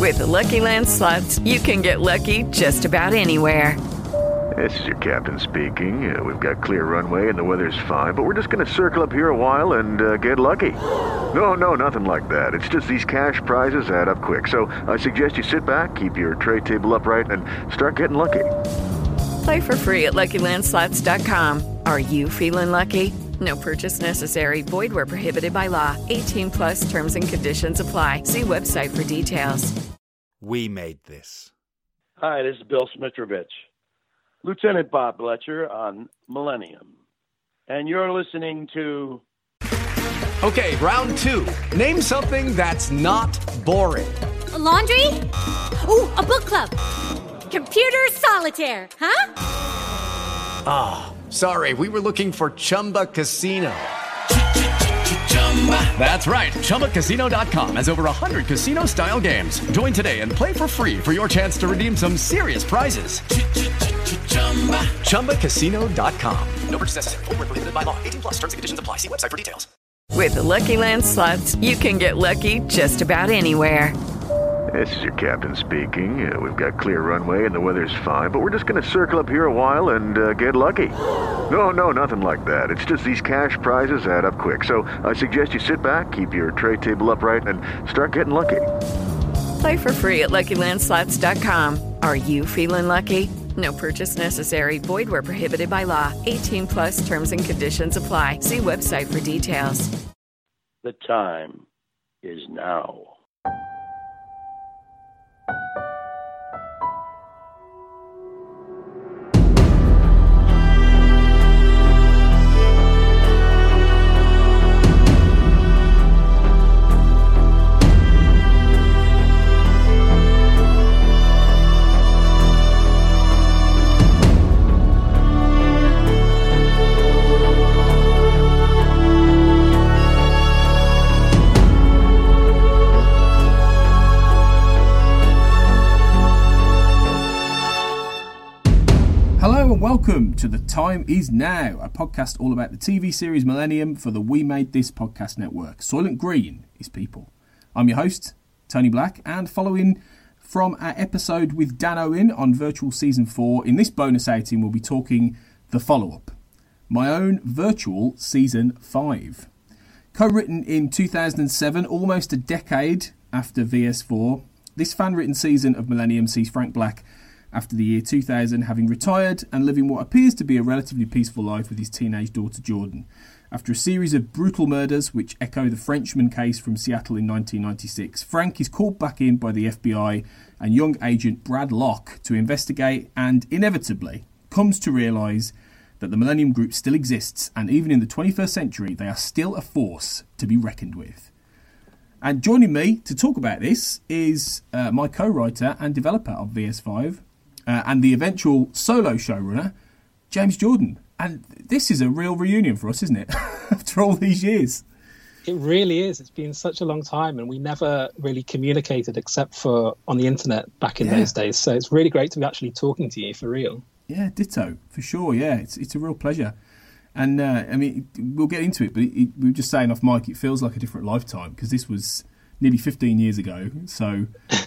With the Lucky Land Slots, you can get lucky just about anywhere. This is your captain speaking. We've got clear runway and the weather's fine, but we're just going to circle up here a while and get lucky. No, nothing like that. It's just these cash prizes add up quick. So I suggest you sit back, keep your tray table upright, and start getting lucky. Play for free at LuckyLandSlots.com. Are you feeling lucky? No purchase necessary. Void where prohibited by law. 18 plus terms and conditions apply. See website for details. We made this. Hi, this is Bill Smitrovich, Lieutenant Bob Bletcher on Millennium. And you're listening to... Okay, round two. Name something that's not boring. A laundry? Ooh, a book club. Computer solitaire, huh? Ah, sorry, we were looking for Chumba Casino. That's right, ChumbaCasino.com has over 100 casino-style games. Join today and play for free for your chance to redeem some serious prizes. ChumbaCasino.com. No purchase necessary. Void where prohibited by law. 18 plus terms and conditions apply. See website for details. With the Lucky Land Slots, you can get lucky just about anywhere. This is your captain speaking. We've got clear runway and the weather's fine, but we're just going to circle up here a while and get lucky. No, nothing like that. It's just these cash prizes add up quick. So I suggest you sit back, keep your tray table upright, and start getting lucky. Play for free at LuckyLandSlots.com. Are you feeling lucky? No purchase necessary. Void where prohibited by law. 18 plus terms and conditions apply. See website for details. The time is now. Welcome to The Time Is Now, a podcast all about the TV series Millennium for the We Made This podcast network. Soylent Green is people. I'm your host, Tony Black, and following from our episode with Dan Owen on Virtual Season 4, in this bonus outing we'll be talking the follow-up, my own Virtual Season 5. Co-written in 2007, almost a decade after VS4, this fan-written season of Millennium sees Frank Black after the year 2000, having retired and living what appears to be a relatively peaceful life with his teenage daughter Jordan. After a series of brutal murders which echo the Frenchman case from Seattle in 1996, Frank is called back in by the FBI and young agent Brad Locke to investigate, and inevitably comes to realise that the Millennium Group still exists, and even in the 21st century they are still a force to be reckoned with. And joining me to talk about this is my co-writer and developer of VS5, and the eventual solo showrunner, James Jordan. And this is a real reunion for us, isn't it? After all these years. It really is. It's been such a long time, and we never really communicated except for on the internet back in those days. So it's really great to be actually talking to you for real. Yeah, ditto, for sure. Yeah, it's a real pleasure. And I mean, we'll get into it, but we were just saying off mic, it feels like a different lifetime because this was nearly 15 years ago. So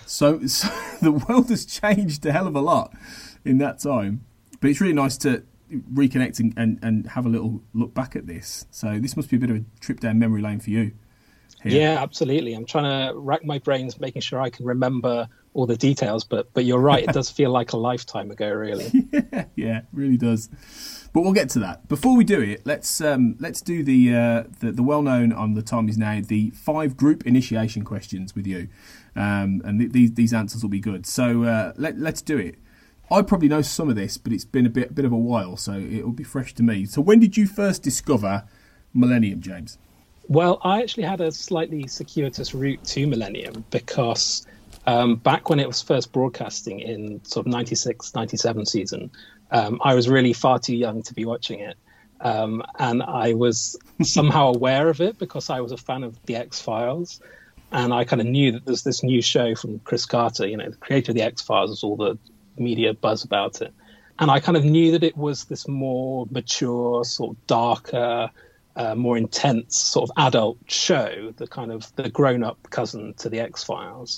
the world has changed a hell of a lot in that time. But it's really nice to reconnect and have a little look back at this. So this must be a bit of a trip down memory lane for you. Here. Yeah, absolutely. I'm trying to rack my brains, making sure I can remember all the details. But you're right, it does feel like a lifetime ago, really. Yeah, it really does. But we'll get to that. Before we do it, let's do the well-known on The Time Is Now, the 5 group initiation questions with you. And these answers will be good. So let's do it. I probably know some of this, but it's been a bit of a while, so it'll be fresh to me. So when did you first discover Millennium, James? Well, I actually had a slightly circuitous route to Millennium because back when it was first broadcasting in sort of 96, 97 season, I was really far too young to be watching it. And I was somehow aware of it because I was a fan of The X-Files. And I kind of knew that there's this new show from Chris Carter, the creator of The X-Files, was all the media buzz about it. And I kind of knew that it was this more mature, sort of darker, more intense sort of adult show, the kind of the grown-up cousin to The X-Files.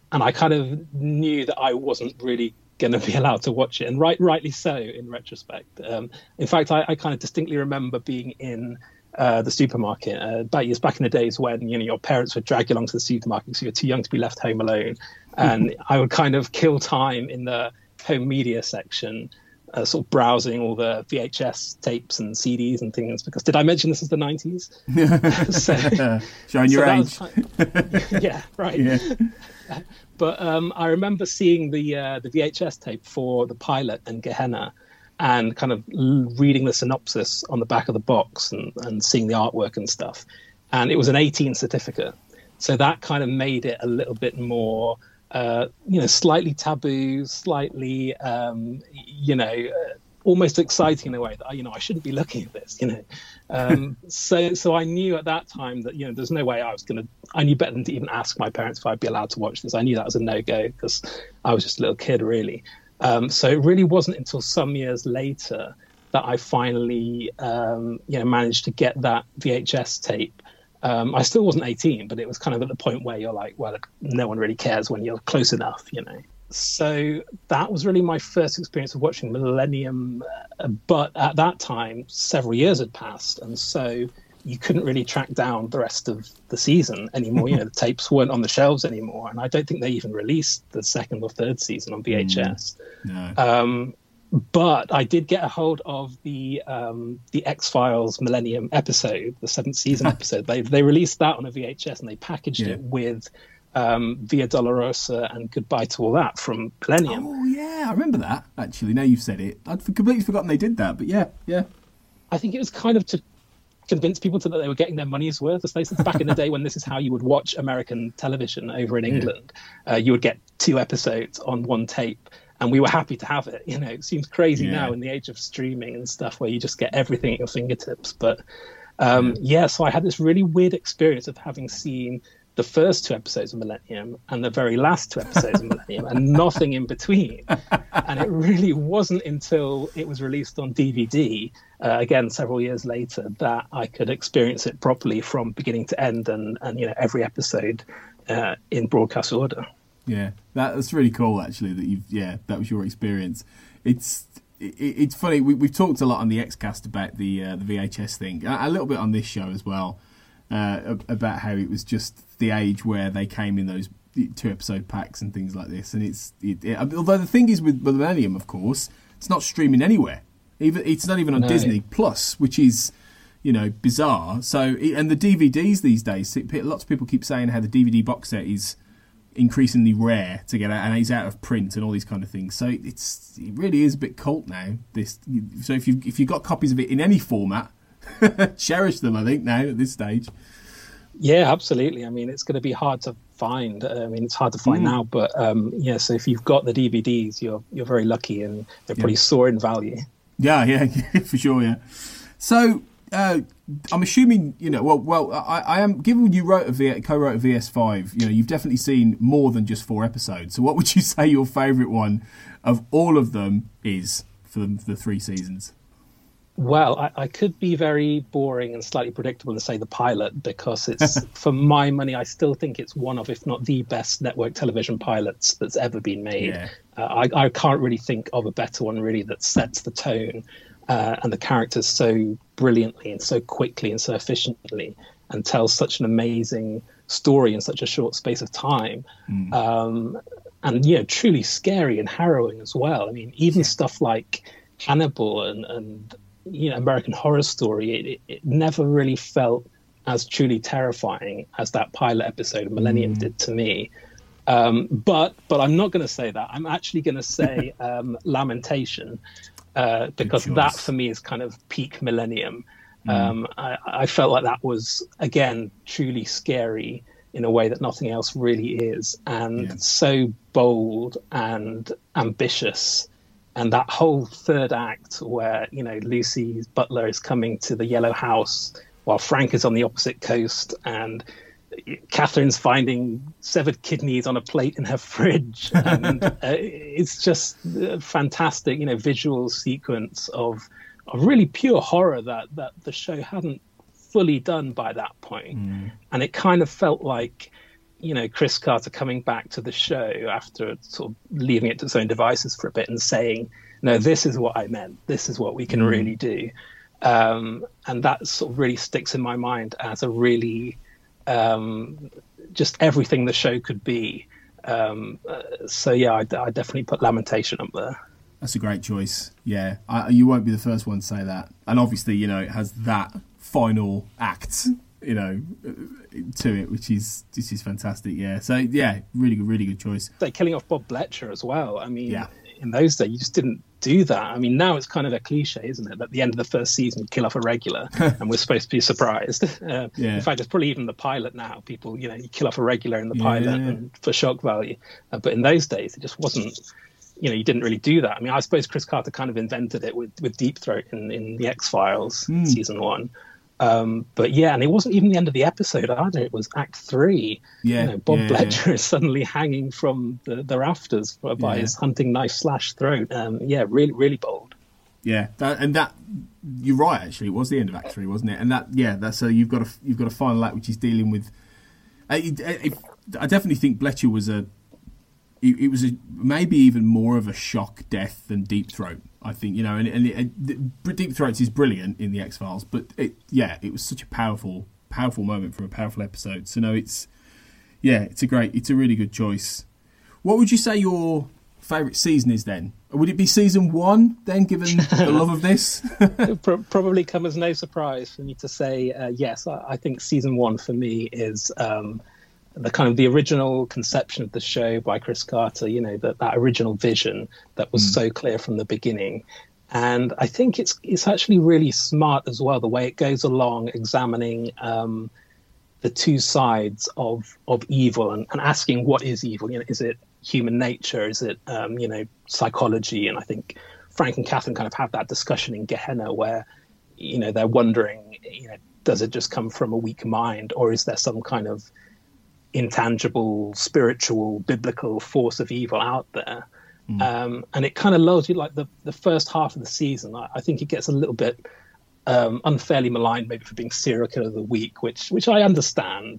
I kind of knew that I wasn't really going to be allowed to watch it, and rightly so in retrospect. In fact, I kind of distinctly remember being in the supermarket back in the days when your parents would drag you along to the supermarket because you were too young to be left home alone, and I would kind of kill time in the home media section, sort of browsing all the VHS tapes and CDs and things. Because did I mention this is the 90s? Showing your age. Yeah, right. Yeah. But I remember seeing the VHS tape for the pilot and Gehenna, and kind of reading the synopsis on the back of the box and seeing the artwork and stuff. And it was an 18 certificate. So that kind of made it a little bit more, slightly taboo, slightly, almost exciting in a way that, I shouldn't be looking at this, So I knew at that time that, there's no way I knew better than to even ask my parents if I'd be allowed to watch this. I knew that was a no-go because I was just a little kid, really. So it really wasn't until some years later that I finally, managed to get that VHS tape. I still wasn't 18, but it was kind of at the point where you're like, well, no one really cares when you're close enough, So that was really my first experience of watching Millennium. But at that time, several years had passed, and so you couldn't really track down the rest of the season anymore. The tapes weren't on the shelves anymore, and I don't think they even released the second or third season on VHS. No. But I did get a hold of the X-Files Millennium episode, the 7th season episode. They released that on a VHS, and they packaged it with Via Dolorosa and Goodbye to All That from Millennium. Oh, yeah, I remember that, actually. Now you've said it. I'd completely forgotten they did that, but yeah. I think it was kind of to convince people that they were getting their money's worth. Back in the day when this is how you would watch American television over in England, you would get 2 episodes on one tape, and we were happy to have it. It seems crazy now in the age of streaming and stuff where you just get everything at your fingertips. But so I had this really weird experience of having seen the first 2 episodes of Millennium and the very last 2 episodes of Millennium and nothing in between. And it really wasn't until it was released on DVD, again, several years later, that I could experience it properly from beginning to end and every episode in broadcast order. Yeah, that's really cool, actually, that was your experience. It's funny, we've talked a lot on the Xcast about the VHS thing, a little bit on this show as well, about how it was just the age where they came in those 2-episode packs and things like this. And although the thing is with Millennium, of course, it's not streaming anywhere. It's not even on Disney Plus, which is, bizarre. So, and the DVDs these days, lots of people keep saying how the DVD box set is increasingly rare to get out, and it's out of print and all these kind of things. So it really is a bit cult now. So if you've got copies of it in any format, cherish them, I think, now at this stage. Yeah, absolutely. I mean, it's going to be hard to find. It's hard to find now, but so if you've got the DVDs, you're very lucky, and they're pretty soar in value. Yeah, for sure, yeah. So I'm assuming, I am, given you co-wrote a VS5, you've definitely seen more than just 4 episodes. So what would you say your favourite one of all of them is for the 3 seasons? Well, I could be very boring and slightly predictable and say the pilot, because it's, for my money, I still think it's one of, if not the best network television pilots that's ever been made. Yeah. I can't really think of a better one, really, that sets the tone and the characters so brilliantly and so quickly and so efficiently, and tells such an amazing story in such a short space of time. And, truly scary and harrowing as well. I mean, even stuff like Hannibal and American Horror Story, it never really felt as truly terrifying as that pilot episode of Millennium did to me. But I'm not going to say that. I'm actually going to say Lamentation, because that for me is kind of peak Millennium. I felt like that was, again, truly scary in a way that nothing else really is, and so bold and ambitious. And that whole third act where, Lucy Butler is coming to the Yellow House while Frank is on the opposite coast, and Catherine's finding severed kidneys on a plate in her fridge. And it's just a fantastic, visual sequence of really pure horror that the show hadn't fully done by that point. And it kind of felt like Chris Carter coming back to the show after sort of leaving it to its own devices for a bit and saying, no, this is what I meant. This is what we can really do. And that sort of really sticks in my mind as a really just everything the show could be. So yeah, I definitely put Lamentation up there. That's a great choice. Yeah, you won't be the first one to say that. And obviously, it has that final act, to it, which is fantastic. Yeah. So yeah, really good choice. They're killing off Bob Bletcher as well. I mean, in those days, you just didn't do that. I mean, now it's kind of a cliche, isn't it? At the end of the first season, you kill off a regular, and we're supposed to be surprised. In fact, it's probably even the pilot now. People, you kill off a regular in the pilot and for shock value. But in those days, it just wasn't. You didn't really do that. I mean, I suppose Chris Carter kind of invented it with Deep Throat in the X-Files season 1. But yeah, and it wasn't even the end of the episode either. It was Act 3. Bob Bletcher is suddenly hanging from the rafters by his hunting knife / throat. Really, really bold. Yeah, that you're right. Actually, it was the end of Act 3, wasn't it? And that's so you've got a final act which is dealing with. I definitely think Bletcher was it was maybe even more of a shock death than Deep Throat. I think Deep Throat is brilliant in the X-Files, but it was such a powerful moment from a powerful episode. So no, it's a really good choice. What would you say your favourite season is then? Would it be season 1 then, given the love of this? It'll probably come as no surprise for me to say yes. I think season 1 for me is the kind of the original conception of the show by Chris Carter, that original vision that was so clear from the beginning. And I think it's actually really smart as well, the way it goes along examining the two sides of evil and asking what is evil. Is it human nature? Is it, psychology? And I think Frank and Catherine kind of have that discussion in Gehenna where, they're wondering, does it just come from a weak mind, or is there some kind of intangible, spiritual, biblical force of evil out there? And it kind of lulls you, like the first half of the season. I think it gets a little bit unfairly maligned, maybe for being serial killer of the week, which I understand.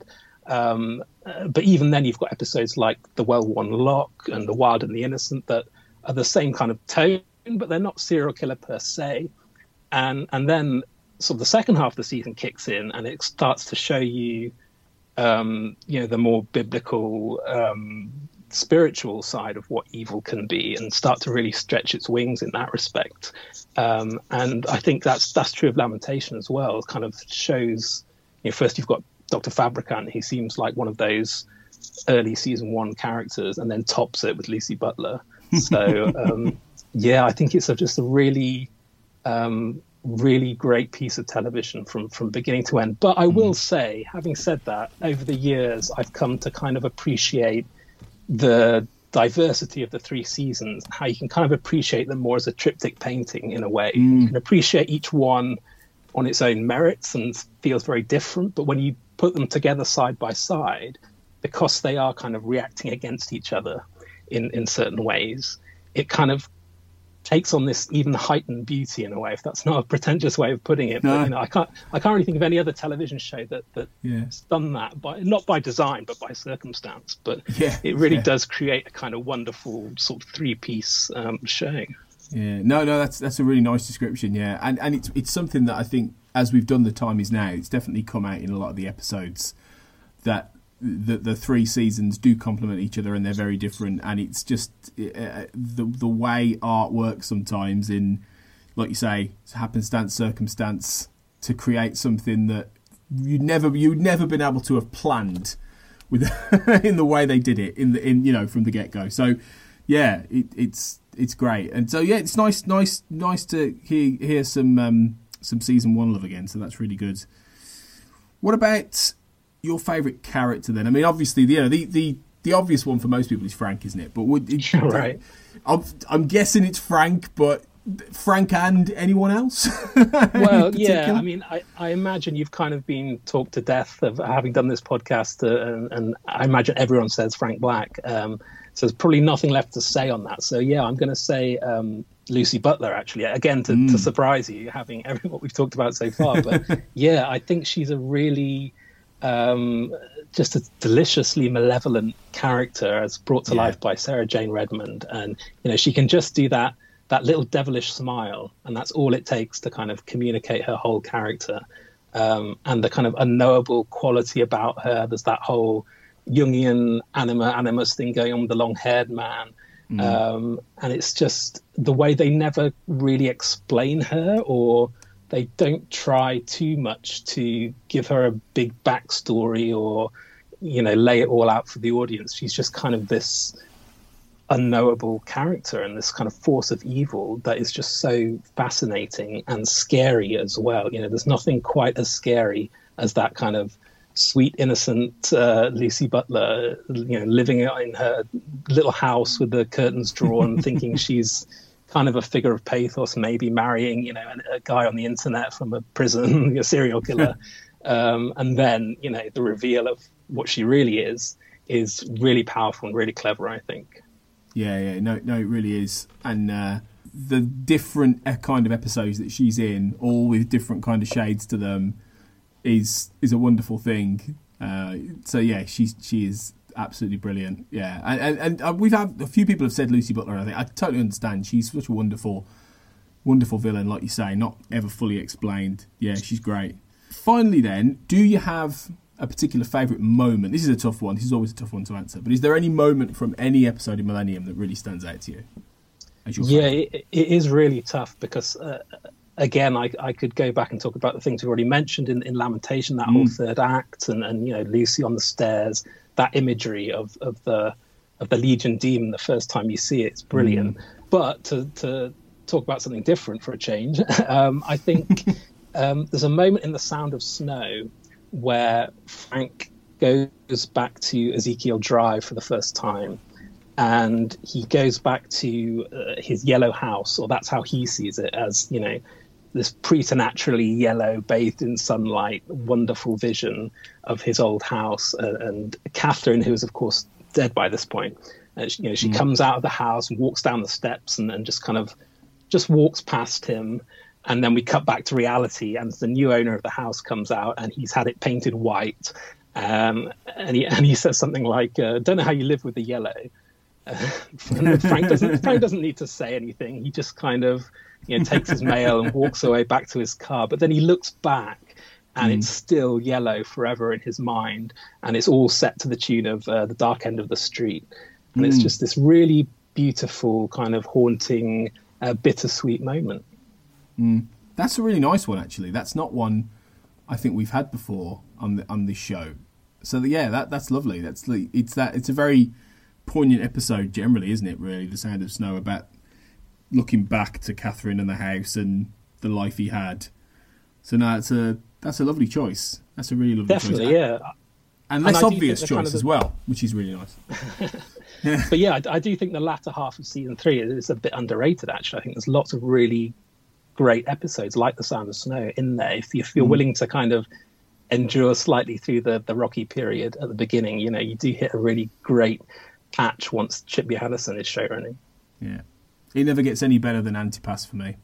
But even then, you've got episodes like The Well-Worn Lock and The Wild and the Innocent that are the same kind of tone, but they're not serial killer per se. And then sort of the second half of the season kicks in, and it starts to show you the more biblical, spiritual side of what evil can be, and start to really stretch its wings in that respect. And I think that's true of Lamentation as well. It kind of shows, first you've got Dr. Fabricant. He seems like one of those early season 1 characters, and then tops it with Lucy Butler. So I think it's just a really really great piece of television from beginning to end. But I will say, having said that, over the years, I've come to kind of appreciate the diversity of the 3 seasons, how you can kind of appreciate them more as a triptych painting in a way. You can appreciate each one on its own merits and feels very different. But when you put them together side by side, because they are kind of reacting against each other in certain ways, it kind of takes on this even heightened beauty in a way, if that's not a pretentious way of putting it. But I can't really think of any other television show that's done that, not by design but by circumstance. But it really does create a kind of wonderful sort of 3-piece show. Yeah, no, that's a really nice description. Yeah, and it's something that I think, as we've done The Time Is Now, it's definitely come out in a lot of the episodes that the 3 seasons do complement each other, and they're very different. And it's just the way art works sometimes, in, like you say, happenstance, circumstance, to create something that you'd never been able to have planned with in the way they did it in from the get go. So yeah, it's great. And so yeah, it's nice to hear some season 1 love again. So that's really good. What about your favourite character then? I mean, obviously, the obvious one for most people is Frank, isn't it? But right. I'm guessing it's Frank, but Frank and anyone else? Well, yeah. I mean, I imagine you've kind of been talked to death of having done this podcast, and I imagine everyone says Frank Black. So there's probably nothing left to say on that. So yeah, I'm going to say Lucy Butler, actually, again to surprise you, having everything what we've talked about so far. But yeah, I think she's a really just a deliciously malevolent character as brought to life by Sarah Jane Redmond. And, she can just do that little devilish smile, and that's all it takes to kind of communicate her whole character. And the kind of unknowable quality about her. There's that whole Jungian animus thing going on with the long-haired man. And it's just the way they never really explain her, or they don't try too much to give her a big backstory or, lay it all out for the audience. She's just kind of this unknowable character and this kind of force of evil that is just so fascinating and scary as well. There's nothing quite as scary as that kind of sweet, innocent Lucy Butler, living in her little house with the curtains drawn, thinking she's kind of a figure of pathos, maybe marrying, a guy on the internet from a prison, a serial killer. And then, the reveal of what she really is really powerful and really clever, I think. Yeah, no, it really is. And the different kind of episodes that she's in, all with different kind of shades to them, is a wonderful thing. So yeah, she is absolutely brilliant. Yeah, and we've had a few people have said Lucy Butler. I totally understand. She's such a wonderful villain, like you say, not ever fully explained. Yeah, she's great. Finally, then, do you have a particular favourite moment? This is a tough one. This is always a tough one to answer. But is there any moment from any episode in Millennium that really stands out to you? It is really tough because, again, I could go back and talk about the things we've already mentioned in Lamentation, that whole third act, and Lucy on the stairs, that imagery of the Legion demon the first time you see it's brilliant. But to talk about something different for a change, I think there's a moment in The Sound of Snow where Frank goes back to Ezekiel Drive for the first time, and he goes back to his yellow house, or that's how he sees it, as this preternaturally yellow, bathed in sunlight, wonderful vision of his old house. And Catherine, who is of course dead by this point, she comes out of the house and walks down the steps and just kind of just walks past him. And then we cut back to reality, and the new owner of the house comes out, and he's had it painted white. And he says something like, "Don't know how you live with the yellow." Frank doesn't need to say anything. He just kind of takes his mail and walks away back to his car. But then he looks back, and it's still yellow forever in his mind, and it's all set to the tune of The Dark End of the Street. And it's just this really beautiful, kind of haunting, bittersweet moment. That's a really nice one, actually. That's not one I think we've had before on this show. So that's lovely. It's a very poignant episode generally, isn't it? Really, The Sound of Snow, about looking back to Catherine and the house and the life he had. So no, that's a lovely choice. That's a really lovely choice. Definitely, yeah. And less obvious choice as well, which is really nice. But yeah, I do think the latter half of season 3 is a bit underrated, actually. I think there's lots of really great episodes like The Sound of Snow in there. If you're willing to kind of endure slightly through the rocky period at the beginning, you do hit a really great patch once Chip Johannesson is showrunning. Yeah. It never gets any better than Antipas for me.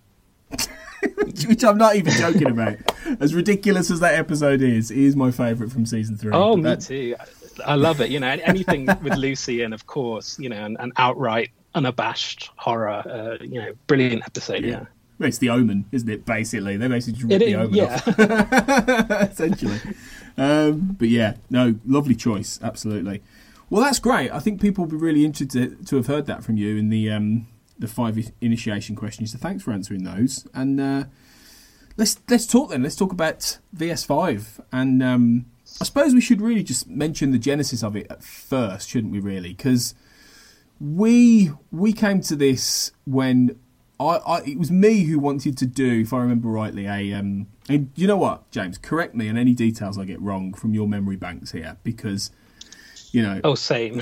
Which I'm not even joking about. As ridiculous as that episode is, it is my favourite from season 3. Oh, me too. I love it. Anything with Lucy and, of course, an outright, unabashed horror. Brilliant episode, yeah. Well, it's The Omen, isn't it, basically? They basically just ripped The Omen off. Essentially. But yeah, no, lovely choice, absolutely. Well, that's great. I think people will be really interested to have heard that from you in the 5 initiation questions. So thanks for answering those. And let's talk then. Let's talk about VS5. And I suppose we should really just mention the genesis of it at first, shouldn't we? Really, because we came to this when it was me who wanted to do, if I remember rightly, and you know what, James, correct me on any details I get wrong from your memory banks here, because Oh, same.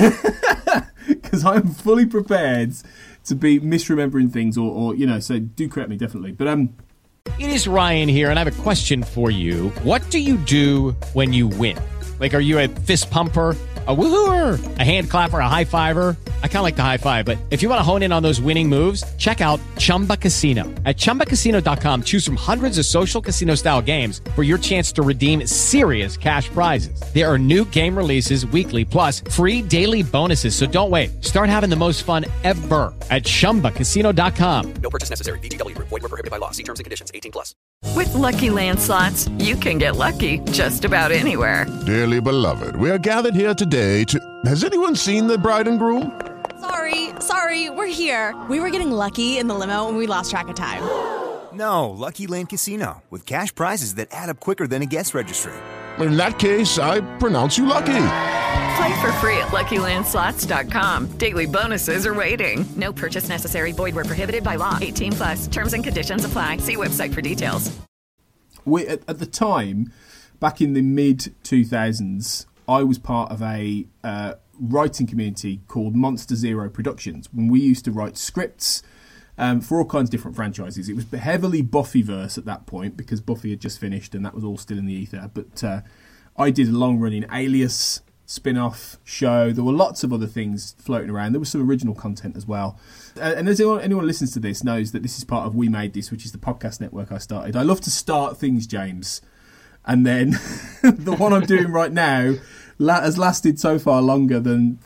Because I'm fully prepared to be misremembering things, or so do correct me, definitely. But It is Ryan here, and I have a question for you. What do you do when you win? Like, are you a fist pumper? A woohooer, a hand clapper, a high fiver. I kind of like the high five, but if you want to hone in on those winning moves, check out Chumba Casino. At ChumbaCasino.com, choose from hundreds of social casino style games for your chance to redeem serious cash prizes. There are new game releases weekly, plus free daily bonuses. So don't wait. Start having the most fun ever at ChumbaCasino.com. No purchase necessary. VGW Group. Void where prohibited by law. See terms and conditions. 18+. With Lucky Land Slots, you can get lucky just about anywhere. Dearly beloved, we are gathered here today to... Has anyone seen the bride and groom? Sorry, we're here. We were getting lucky in the limo and we lost track of time. No, Lucky Land Casino, with cash prizes that add up quicker than a guest registry. In that case, I pronounce you lucky. Play for free at LuckyLandSlots.com. Daily bonuses are waiting. No purchase necessary. Void where prohibited by law. 18+. Terms and conditions apply. See website for details. At the time, back in the mid-2000s, I was part of a writing community called Monster Zero Productions, when we used to write scripts for all kinds of different franchises. It was heavily Buffyverse at that point, because Buffy had just finished and that was all still in the ether. But I did a long-running Alias spin-off show. There were lots of other things floating around. There was some original content as well. And as anyone listens to this knows that this is part of We Made This, which is the podcast network I started. I love to start things, James, and then the one I'm doing right now has lasted so far longer than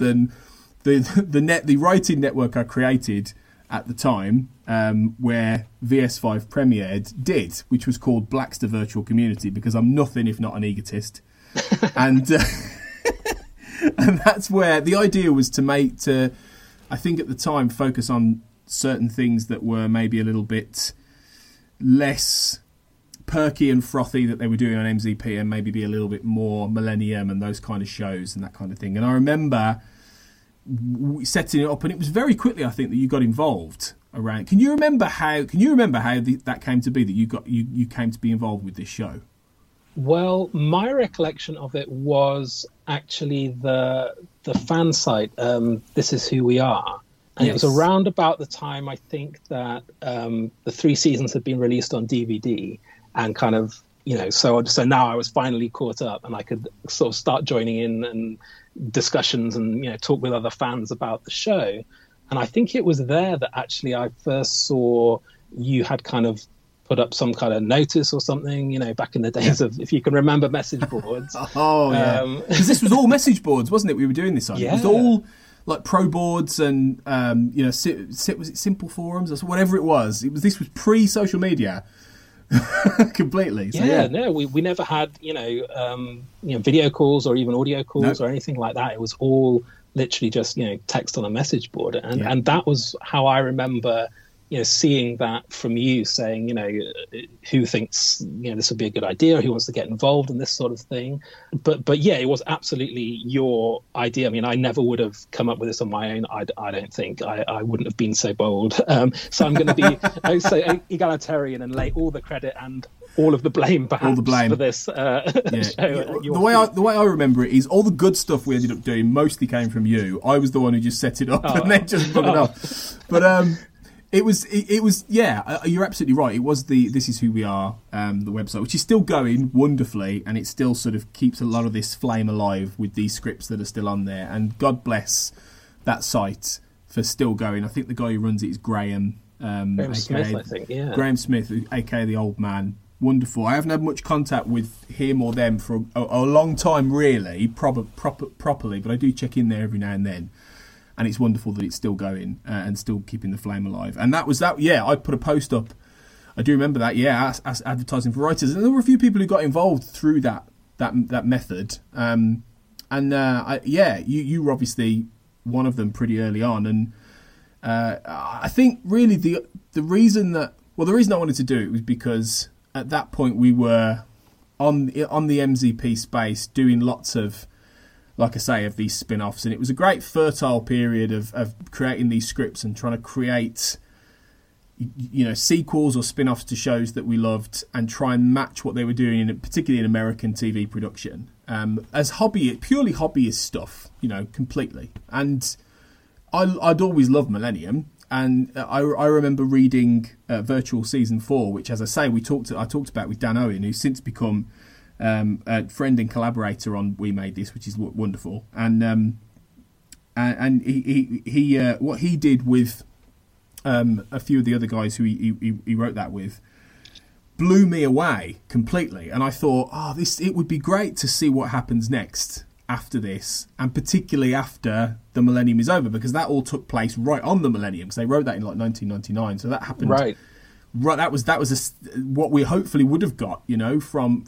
the writing network I created at the time, where VS5 premiered, did, which was called Blackster Virtual Community, because I'm nothing if not an egotist. And and that's where the idea was to I think at the time, focus on certain things that were maybe a little bit less perky and frothy that they were doing on MZP, and maybe be a little bit more Millennium and those kind of shows and that kind of thing. And I remember setting it up, and it was very quickly, I think, that you got involved around. Can you remember how that came to be, that you came to be involved with this show? Well, my recollection of it was actually the fan site, This Is Who We Are. And It was around about the time, I think, that the 3 seasons had been released on DVD, and kind of, so now I was finally caught up, and I could sort of start joining in and discussions and, talk with other fans about the show. And I think it was there that actually I first saw you had kind of put up some kind of notice or something, back in the days of, if you can remember, message boards. Oh, yeah. Because this was all message boards, wasn't it? We were doing this on. Yeah. It was all like pro boards and, was it Simple Forums or whatever it was. This was pre-social media. Completely. So, no, we never had, video calls or even audio calls or anything like that. It was all literally just, text on a message board. And that was how I remember, seeing that from you, saying, who thinks, this would be a good idea, who wants to get involved in this sort of thing. But yeah, it was absolutely your idea. I mean, I never would have come up with this on my own. I don't think I wouldn't have been so bold. So I'm going to be egalitarian and lay all the credit and all of the blame, perhaps, for this show. The way I remember it is all the good stuff we ended up doing mostly came from you. I was the one who just set it up and then just put it off. But It was, you're absolutely right. It was the This Is Who We Are, the website, which is still going wonderfully, and it still sort of keeps a lot of this flame alive with these scripts that are still on there. And God bless that site for still going. I think the guy who runs it is Graham. Graham Smith, I think, yeah. Graham Smith, a.k.a. the old man. Wonderful. I haven't had much contact with him or them for a long time, really, properly, but I do check in there every now and then. And it's wonderful that it's still going and still keeping the flame alive. And that was that. Yeah, I put a post up. I do remember that. Yeah, as advertising for writers, and there were a few people who got involved through that method. You were obviously one of them pretty early on. And I think really the reason I wanted to do it was because at that point we were on the MZP space doing lots of, like I say, of these spin-offs, and it was a great fertile period of creating these scripts and trying to create, sequels or spin-offs to shows that we loved and try and match what they were doing, particularly in American TV production, as purely hobbyist stuff, completely. And I'd always loved Millennium, and I remember reading Virtual Season 4, which, as I say, I talked about with Dan Owen, who's since become a friend and collaborator on We Made This, which is wonderful. And he what he did with a few of the other guys who he wrote that with blew me away completely. And I thought, it would be great to see what happens next after this, and particularly after the millennium is over, because that all took place right on the millennium, because they wrote that in like 1999, so that happened right. That was what we hopefully would have got, from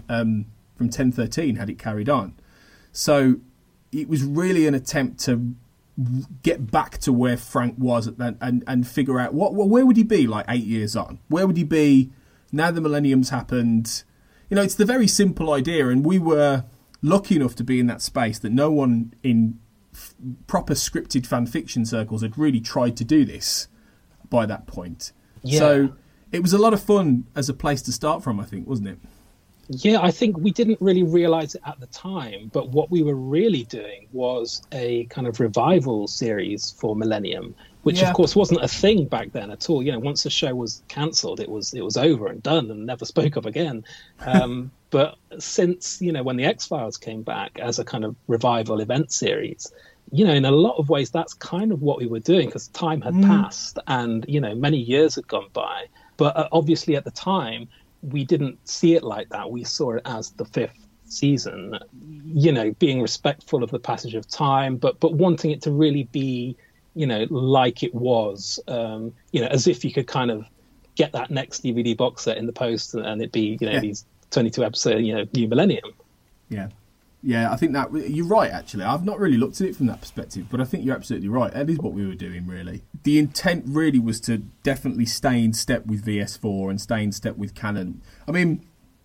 1013 had it carried on. So it was really an attempt to get back to where Frank was and figure out where would he be like 8 years on? Where would he be now the millennium's happened? It's the very simple idea, and we were lucky enough to be in that space that no one in proper scripted fan fiction circles had really tried to do this by that point. Yeah. So it was a lot of fun as a place to start from, I think, wasn't it? Yeah, I think we didn't really realise it at the time, but what we were really doing was a kind of revival series for Millennium, which of course wasn't a thing back then at all. Once the show was cancelled, it was over and done and never spoke of again. But since, when the X-Files came back as a kind of revival event series, in a lot of ways, that's kind of what we were doing, because time had passed and, many years had gone by. But obviously at the time, we didn't see it like that. We saw it as the fifth season, being respectful of the passage of time, but wanting it to really be, like it was, as if you could kind of get that next DVD box set in the post and it be, these 22 episode, New Millennium. Yeah, I think that you're right, actually. I've not really looked at it from that perspective, but I think you're absolutely right. That is what we were doing, really. The intent really was to definitely stay in step with VS4 and stay in step with canon. I mean,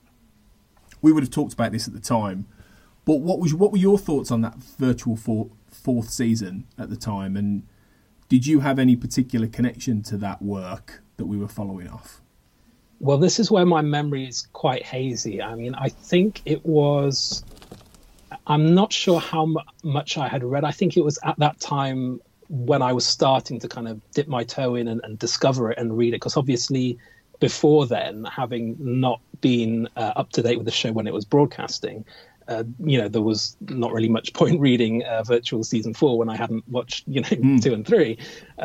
we would have talked about this at the time, but what were your thoughts on that virtual fourth season at the time? And did you have any particular connection to that work that we were following off? Well, this is where my memory is quite hazy. I mean, I think it was... I'm not sure how much I had read. I think it was at that time when I was starting to kind of dip my toe in and discover it and read it, because obviously before then, having not been up to date with the show when it was broadcasting, there was not really much point reading Virtual Season 4 when I hadn't watched, 2 and 3.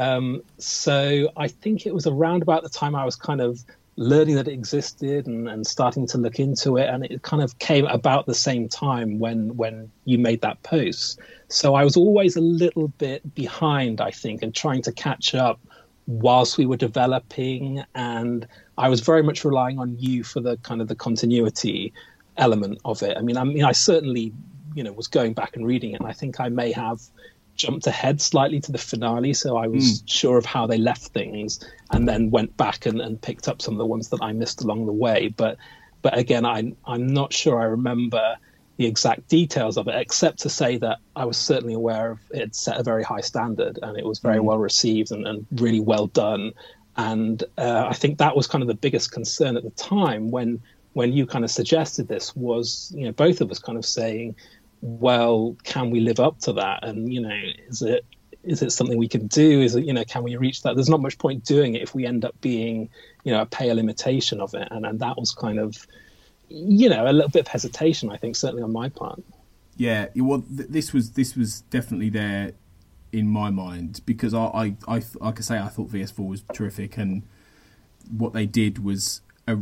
So I think it was around about the time I was kind of learning that it existed and starting to look into it, and it kind of came about the same time when you made that post. So I was always a little bit behind, I think, and trying to catch up whilst we were developing, and I was very much relying on you for the kind of the continuity element of it. I mean, I certainly, was going back and reading it, and I think I may have jumped ahead slightly to the finale, so I was sure of how they left things, and then went back and picked up some of the ones that I missed along the way. But again, I'm not sure I remember the exact details of it, except to say that I was certainly aware of it set a very high standard, and it was very well received and really well done. And I think that was kind of the biggest concern at the time when you kind of suggested this was, both of us kind of saying, well, can we live up to that? And, is it something we can do? Is it, can we reach that? There's not much point doing it if we end up being, a pale imitation of it. And that was kind of, a little bit of hesitation, I think, certainly on my part. Yeah, well, this was definitely there in my mind, because I like I say, I thought VS4 was terrific, and what they did was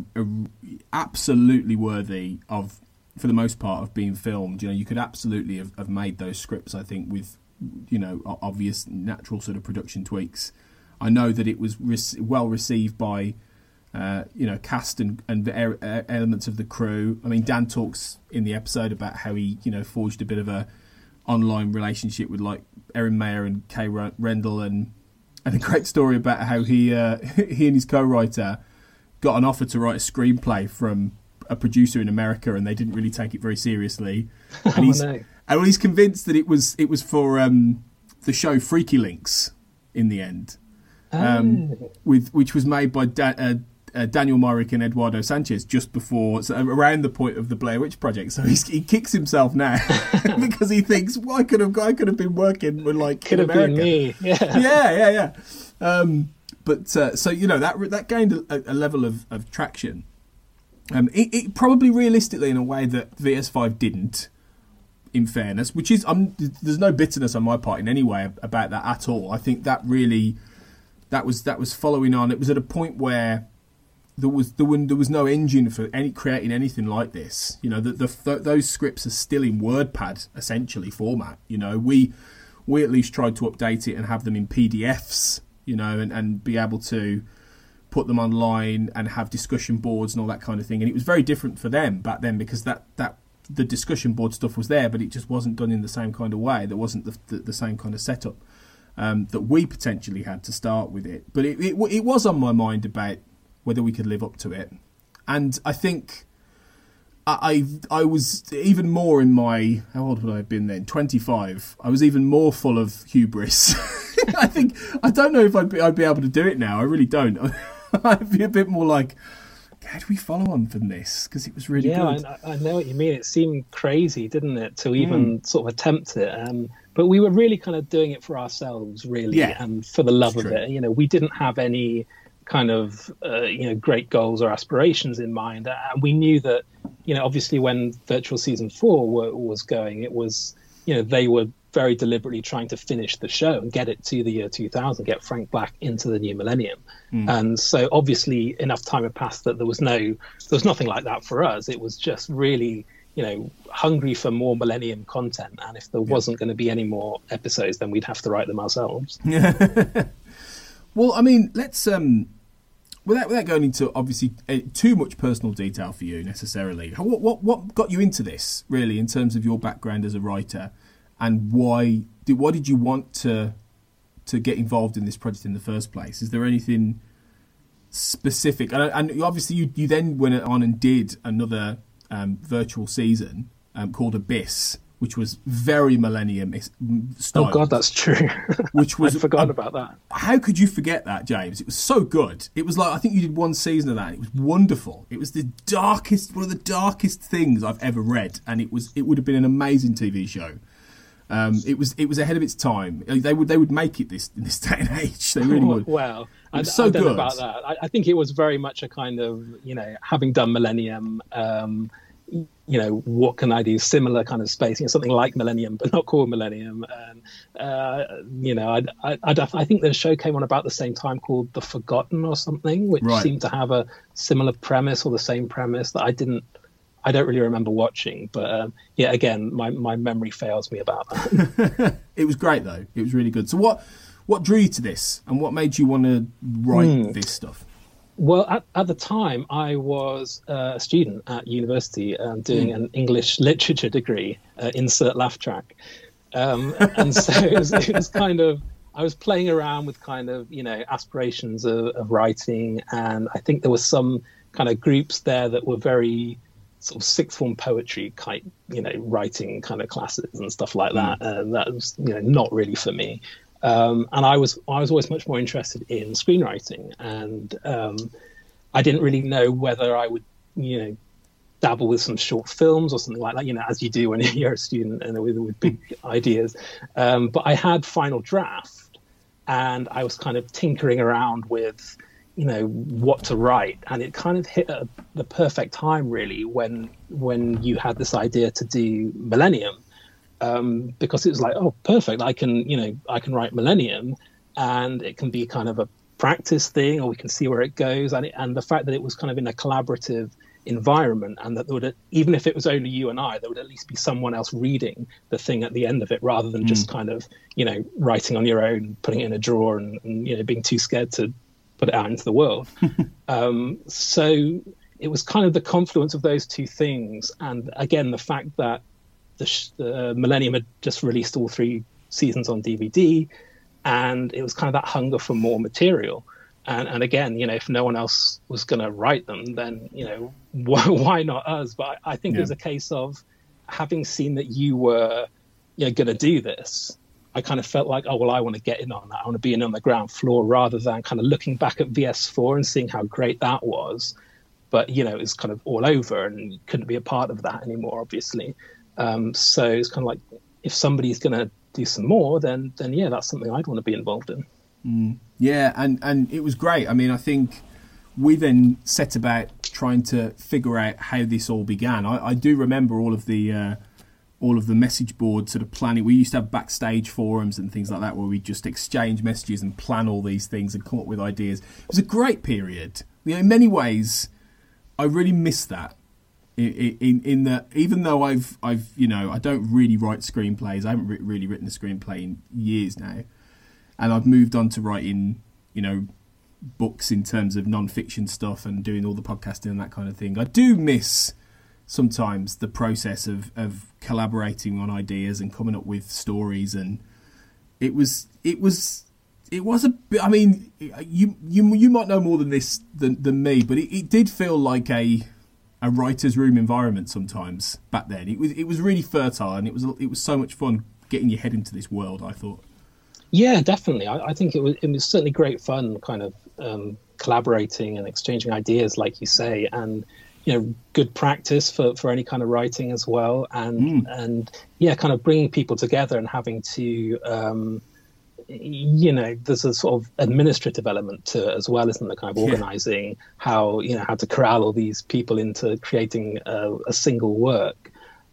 absolutely worthy of, for the most part, of being filmed. You could absolutely have made those scripts, I think, with, obvious natural sort of production tweaks. I know that it was well received by, cast and elements of the crew. I mean, Dan talks in the episode about how he, forged a bit of a online relationship with like Erin Mayer and Kay Rendell, and a great story about how he and his co-writer got an offer to write a screenplay from a producer in America, and they didn't really take it very seriously. And he's convinced that it was for the show Freaky Links in the end, which was made by Daniel Myrick and Eduardo Sanchez just before, so around the point of the Blair Witch Project. So he kicks himself now because he thinks, well, I could have been working with could have been me. Yeah. But so that gained a level of traction. It probably realistically in a way that VS5 didn't, in fairness, which is there's no bitterness on my part in any way about that at all. I think that really that was following on. It was at a point where there was no engine for creating anything like this. You know, those scripts are still in WordPad essentially format. You know, we at least tried to update it and have them in PDFs. You know, and be able to put them online and have discussion boards and all that kind of thing. And it was very different for them back then because that the discussion board stuff was there, but it just wasn't done in the same kind of way. There wasn't the same kind of setup that we potentially had to start with it. But it was on my mind about whether we could live up to it. And I think I was even more in my, how old would I have been then? 25. I was even more full of hubris. I don't know if I'd be able to do it now. I really don't. I'd be a bit more like, how do we follow on from this? Because it was really good. Yeah, I know what you mean. It seemed crazy, didn't it, to even sort of attempt it. But we were really kind of doing it for ourselves, really, and for the love of it. You know, we didn't have any kind of great goals or aspirations in mind, and we knew that, you know, obviously when Virtual Season 4 was going, it was, you know, they were very deliberately trying to finish the show and get it to the year 2000, get Frank Black into the new millennium. And so obviously enough time had passed that there was nothing like that for us. It was just really, you know, hungry for more millennium content, and if there wasn't going to be any more episodes, then we'd have to write them ourselves. Well, I mean, let's without going into obviously too much personal detail for you necessarily, what got you into this really in terms of your background as a writer, and why did you want to get involved in this project in the first place? Is there anything specific? And obviously you then went on and did another virtual season called Abyss, which was very Millennium style. Oh God, that's true. Which was I'd forgotten about that. How could you forget that, James? It was so good. It was like, I think you did one season of that. And it was wonderful. It was one of the darkest things I've ever read, and it would have been an amazing TV show. It was ahead of its time. They would make it in this day and age. They really would. Well, I don't know about that. I think it was very much a kind of, you know, having done Millennium, you know, what can I do? Similar kind of space, you know, something like Millennium, but not called Millennium. And, you know, I think the show came on about the same time called The Forgotten or something, which seemed to have a similar premise or the same premise that I don't really remember watching. But yeah, again, my memory fails me about that. It was great, though. It was really good. So what drew you to this, and what made you want to write this stuff? Well, at the time, I was a student at university doing an English literature degree, insert laugh track. And so it was kind of, I was playing around with kind of, you know, aspirations of writing. And I think there were some kind of groups there that were very sort of sixth form poetry kind, you know, writing kind of classes and stuff like that. And that was, you know, not really for me. And I was always much more interested in screenwriting, and I didn't really know whether I would, you know, dabble with some short films or something like that, you know, as you do when you're a student and with big ideas. But I had Final Draft, and I was kind of tinkering around with, you know, what to write, and it kind of hit the perfect time really when you had this idea to do Millennium. Because it was like, oh, perfect. I can write Millennium, and it can be kind of a practice thing, or we can see where it goes. And the fact that it was kind of in a collaborative environment, and that there would, even if it was only you and I, there would at least be someone else reading the thing at the end of it, rather than just kind of, you know, writing on your own, putting it in a drawer, and you know, being too scared to put it out into the world. So it was kind of the confluence of those two things, and again, the fact that the Millennium had just released all 3 seasons on DVD, and it was kind of that hunger for more material. And again, you know, if no one else was going to write them, then, you know, why not us? But I think it was a case of having seen that you were, you know, going to do this. I kind of felt like, oh, well, I want to get in on that. I want to be in on the ground floor, rather than kind of looking back at VS4 and seeing how great that was. But, you know, it's kind of all over, and you couldn't be a part of that anymore, obviously. So it's kind of like, if somebody's going to do some more, then yeah, that's something I'd want to be involved in. Yeah, and it was great. I mean, I think we then set about trying to figure out how this all began. I do remember all of the message board sort of planning. We used to have backstage forums and things like that where we just exchange messages and plan all these things and come up with ideas. It was a great period. In many ways, I really miss that. In that, even though I've I don't really write screenplays. I haven't really written a screenplay in years now, and I've moved on to writing, books in terms of non-fiction stuff and doing all the podcasting and that kind of thing. I do miss sometimes the process of collaborating on ideas and coming up with stories, and it was a bit. I mean, you might know more than this than me, but it did feel like a writer's room environment sometimes back then. It was really fertile, and it was so much fun getting your head into this world, I thought. Yeah, definitely. I think it was certainly great fun, kind of collaborating and exchanging ideas, like you say, and good practice for any kind of writing as well, and kind of bringing people together and having to there's a sort of administrative element to it as well, isn't there? Kind of organizing how to corral all these people into creating a single work.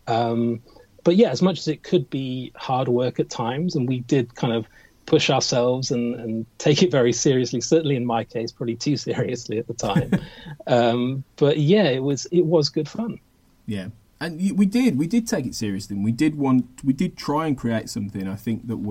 But yeah, as much as it could be hard work at times, and we did kind of push ourselves and take it very seriously, certainly in my case, probably too seriously at the time. But yeah, it was good fun. Yeah. And we did take it seriously, and we did try and create something, I think, that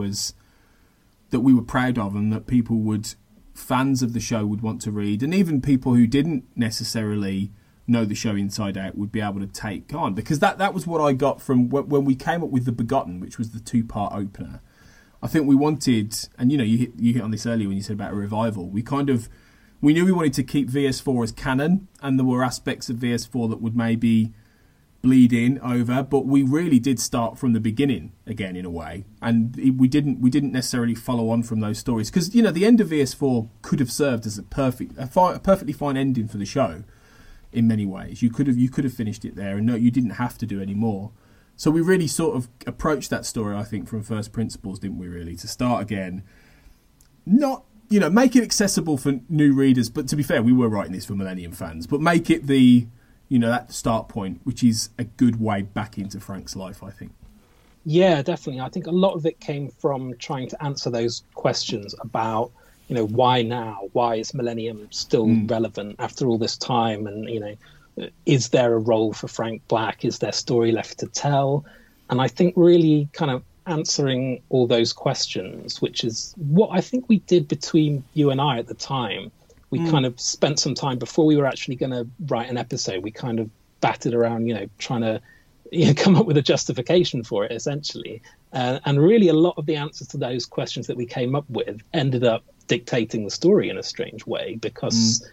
we were proud of, and that fans of the show would want to read, and even people who didn't necessarily know the show inside out would be able to take on, because that was what I got from when we came up with The Begotten, which was the 2-part opener. I think we wanted, and you hit on this earlier when you said about a revival, we knew we wanted to keep VS4 as canon, and there were aspects of VS4 that would maybe bleed in over, but we really did start from the beginning again, in a way, and we didn't necessarily follow on from those stories, because the end of VS4 could have served as a perfectly fine ending for the show in many ways. You could have finished it there, and no, you didn't have to do any more. So we really sort of approached that story, I think, from first principles, didn't we, really, to start again. Not, make it accessible for new readers, but to be fair, we were writing this for Millennium fans, but make it that start point, which is a good way back into Frank's life, I think. Yeah, definitely. I think a lot of it came from trying to answer those questions about, why now? Why is Millennium still relevant after all this time? And, is there a role for Frank Black? Is there story left to tell? And I think really kind of answering all those questions, which is what I think we did between you and I at the time. We kind of spent some time before we were actually going to write an episode. We kind of batted around, trying to come up with a justification for it, essentially. And really a lot of the answers to those questions that we came up with ended up dictating the story in a strange way, because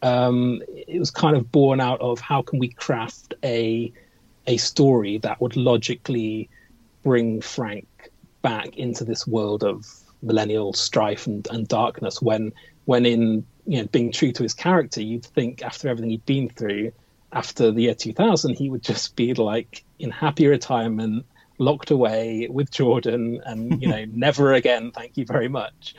it was kind of born out of how can we craft a story that would logically bring Frank back into this world of millennial strife and darkness, when in being true to his character, you'd think after everything he'd been through after the year 2000, he would just be like in happy retirement, locked away with Jordan, and never again, thank you very much.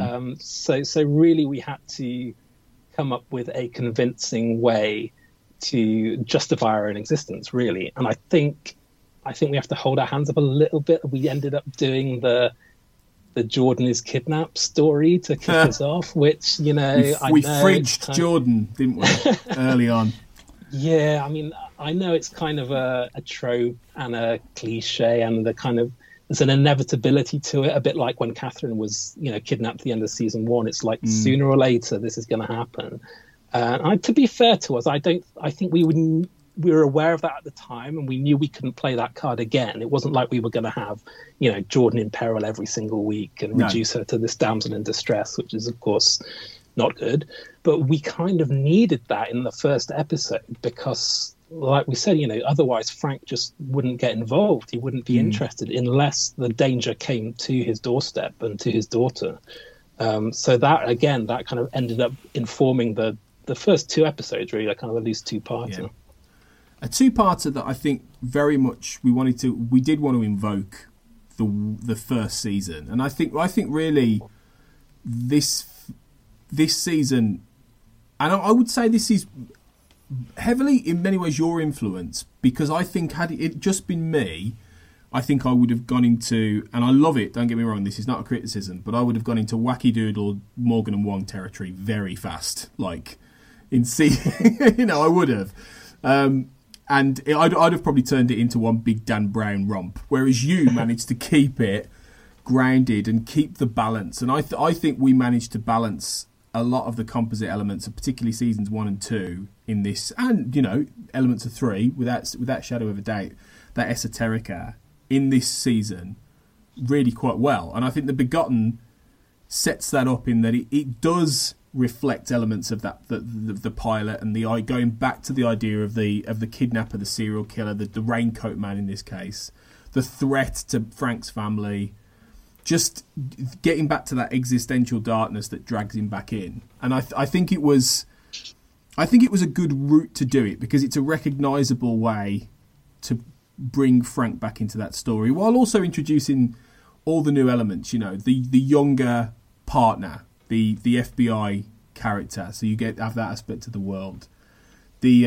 So really we had to come up with a convincing way to justify our own existence, really. And I think we have to hold our hands up a little bit. We ended up doing the Jordan is kidnapped story to kick us off, which, we fridged Jordan, didn't we, early on? Yeah, I mean, I know it's kind of a trope and a cliche, and there's an inevitability to it, a bit like when Catherine was, kidnapped at the end of season 1. It's like sooner or later this is going to happen. And to be fair to us, I think we were aware of that at the time, and we knew we couldn't play that card again. It wasn't like we were going to have, Jordan in peril every single week and reduce her to this damsel in distress, which is, of course, not good. But we kind of needed that in the first episode because, like we said, otherwise Frank just wouldn't get involved. He wouldn't be interested unless the danger came to his doorstep and to his daughter. So that kind of ended up informing the first 2 episodes, really, kind of at least 2-parter. Yeah. A 2-parter that I think very much we did want to invoke the first season, and I think really this season And I would say this is heavily, in many ways, your influence, because I think had it just been me, I think I would have gone into, and I love it, don't get me wrong, this is not a criticism, but I would have gone into Wacky Doodle, Morgan and Wong territory very fast. Like, I would have. And I'd have probably turned it into one big Dan Brown romp, whereas you managed to keep it grounded and keep the balance. And I think we managed to balance a lot of the composite elements, of particularly seasons 1 and 2 in this, and elements of 3, without shadow of a doubt, that esoterica in this season really quite well. And I think The Begotten sets that up in that it does reflect elements of that the pilot and the going back to the idea of the kidnapper, the serial killer, the raincoat man in this case, the threat to Frank's family, just getting back to that existential darkness that drags him back in. And I think it was a good route to do it, because it's a recognisable way to bring Frank back into that story while also introducing all the new elements. The younger partner, the FBI character, so you have that aspect of the world. The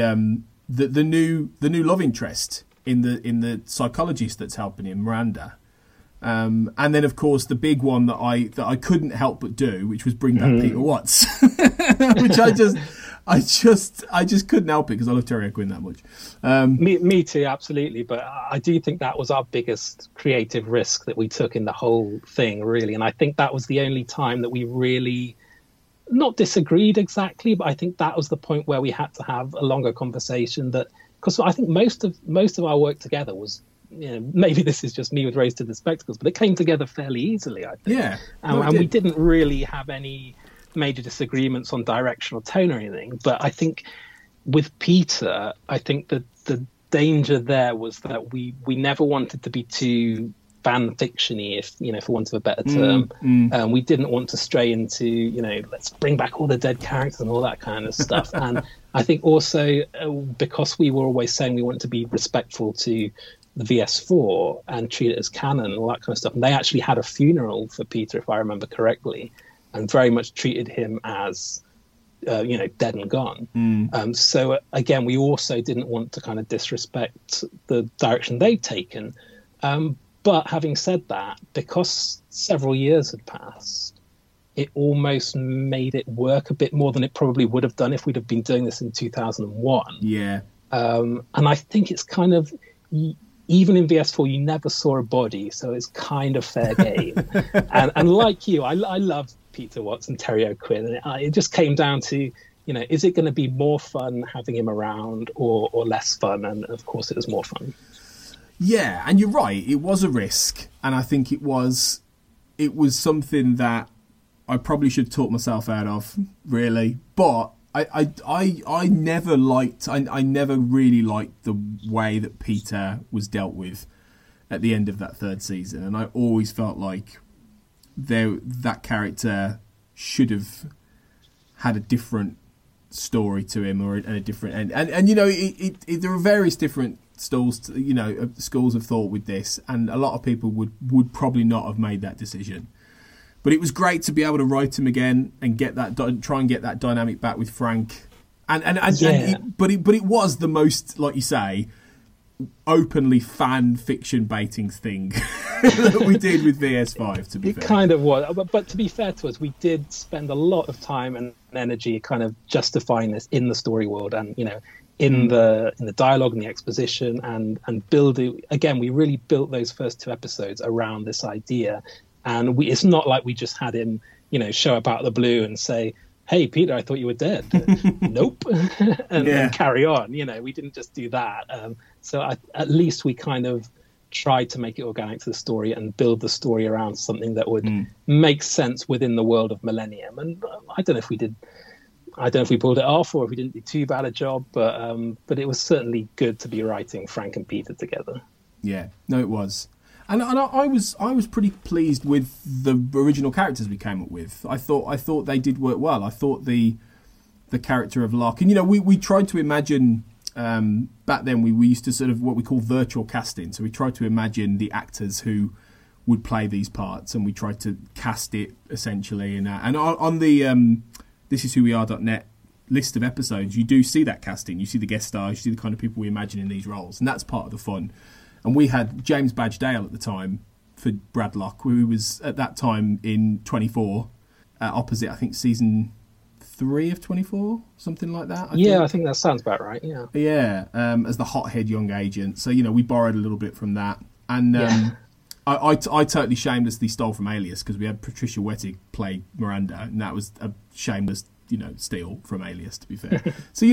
new love interest in the psychologist that's helping him, Miranda. And then, of course, the big one that I couldn't help but do, which was bring back Peter Watts, which I just couldn't help it because I love Terry O'Quinn that much. Me too, absolutely. But I do think that was our biggest creative risk that we took in the whole thing, really. And I think that was the only time that we really not disagreed exactly, but I think that was the point where we had to have a longer conversation. Because I think most of our work together was, maybe this is just me with rose-tinted spectacles, but it came together fairly easily, I think. Yeah. And we didn't really have any major disagreements on direction or tone or anything. But I think with Peter, I think that the danger there was that we never wanted to be too fan fiction-y, for want of a better term. We didn't want to stray into, let's bring back all the dead characters and all that kind of stuff. And I think also because we were always saying we wanted to be respectful to the VS4 and treat it as canon and all that kind of stuff. And they actually had a funeral for Peter, if I remember correctly, and very much treated him as, dead and gone. So again, we also didn't want to kind of disrespect the direction they'd taken. But having said that, because several years had passed, it almost made it work a bit more than it probably would have done if we'd have been doing this in 2001. Yeah. And I think it's kind of, even in VS4, you never saw a body, so it's kind of fair game. and like you, I love Peter Watts and Terry O'Quinn. And it just came down to, is it going to be more fun having him around or less fun? And of course, it was more fun. Yeah, and you're right. It was a risk, and I think it was something that I probably should have taught myself out of, really. But I never liked. I never really liked the way that Peter was dealt with at the end of that third season, and I always felt like that character should have had a different story to him or a different end. And there are various different schools of thought with this, and a lot of people would probably not have made that decision. But it was great to be able to write him again and try and get that dynamic back with Frank. But it was the most, like you say, openly fan fiction baiting thing that we did with VS5. To be fair, it kind of was. But to be fair to us, we did spend a lot of time and energy kind of justifying this in the story world, and in the dialogue and the exposition, and building. Again, we really built those first 2 episodes around this idea. And it's not like we just had him, show up out of the blue and say, "Hey, Peter, I thought you were dead." Nope. and carry on. We didn't just do that. So at least we kind of tried to make it organic to the story and build the story around something that would make sense within the world of Millennium. And I don't know if we did. I don't know if we pulled it off or if we didn't do too bad a job, but it was certainly good to be writing Frank and Peter together. Yeah, no, it was. And I was pretty pleased with the original characters we came up with. I thought they did work well. I thought the character of Larkin, we tried to imagine back then. We used to sort of what we call virtual casting. So we tried to imagine the actors who would play these parts, and we tried to cast it essentially. And on the thisiswhoweare.net list of episodes, you do see that casting. You see the guest stars, you see the kind of people we imagine in these roles, and that's part of the fun. And we had James Badge Dale at the time for Bradlock, who was at that time in 24, opposite, I think, season 3 of 24, something like that. I think that sounds about right, yeah. Yeah, as the hothead young agent. So, we borrowed a little bit from that. And I totally shamelessly stole from Alias, because we had Patricia Wettig play Miranda, and that was a shameless, steal from Alias, to be fair. So,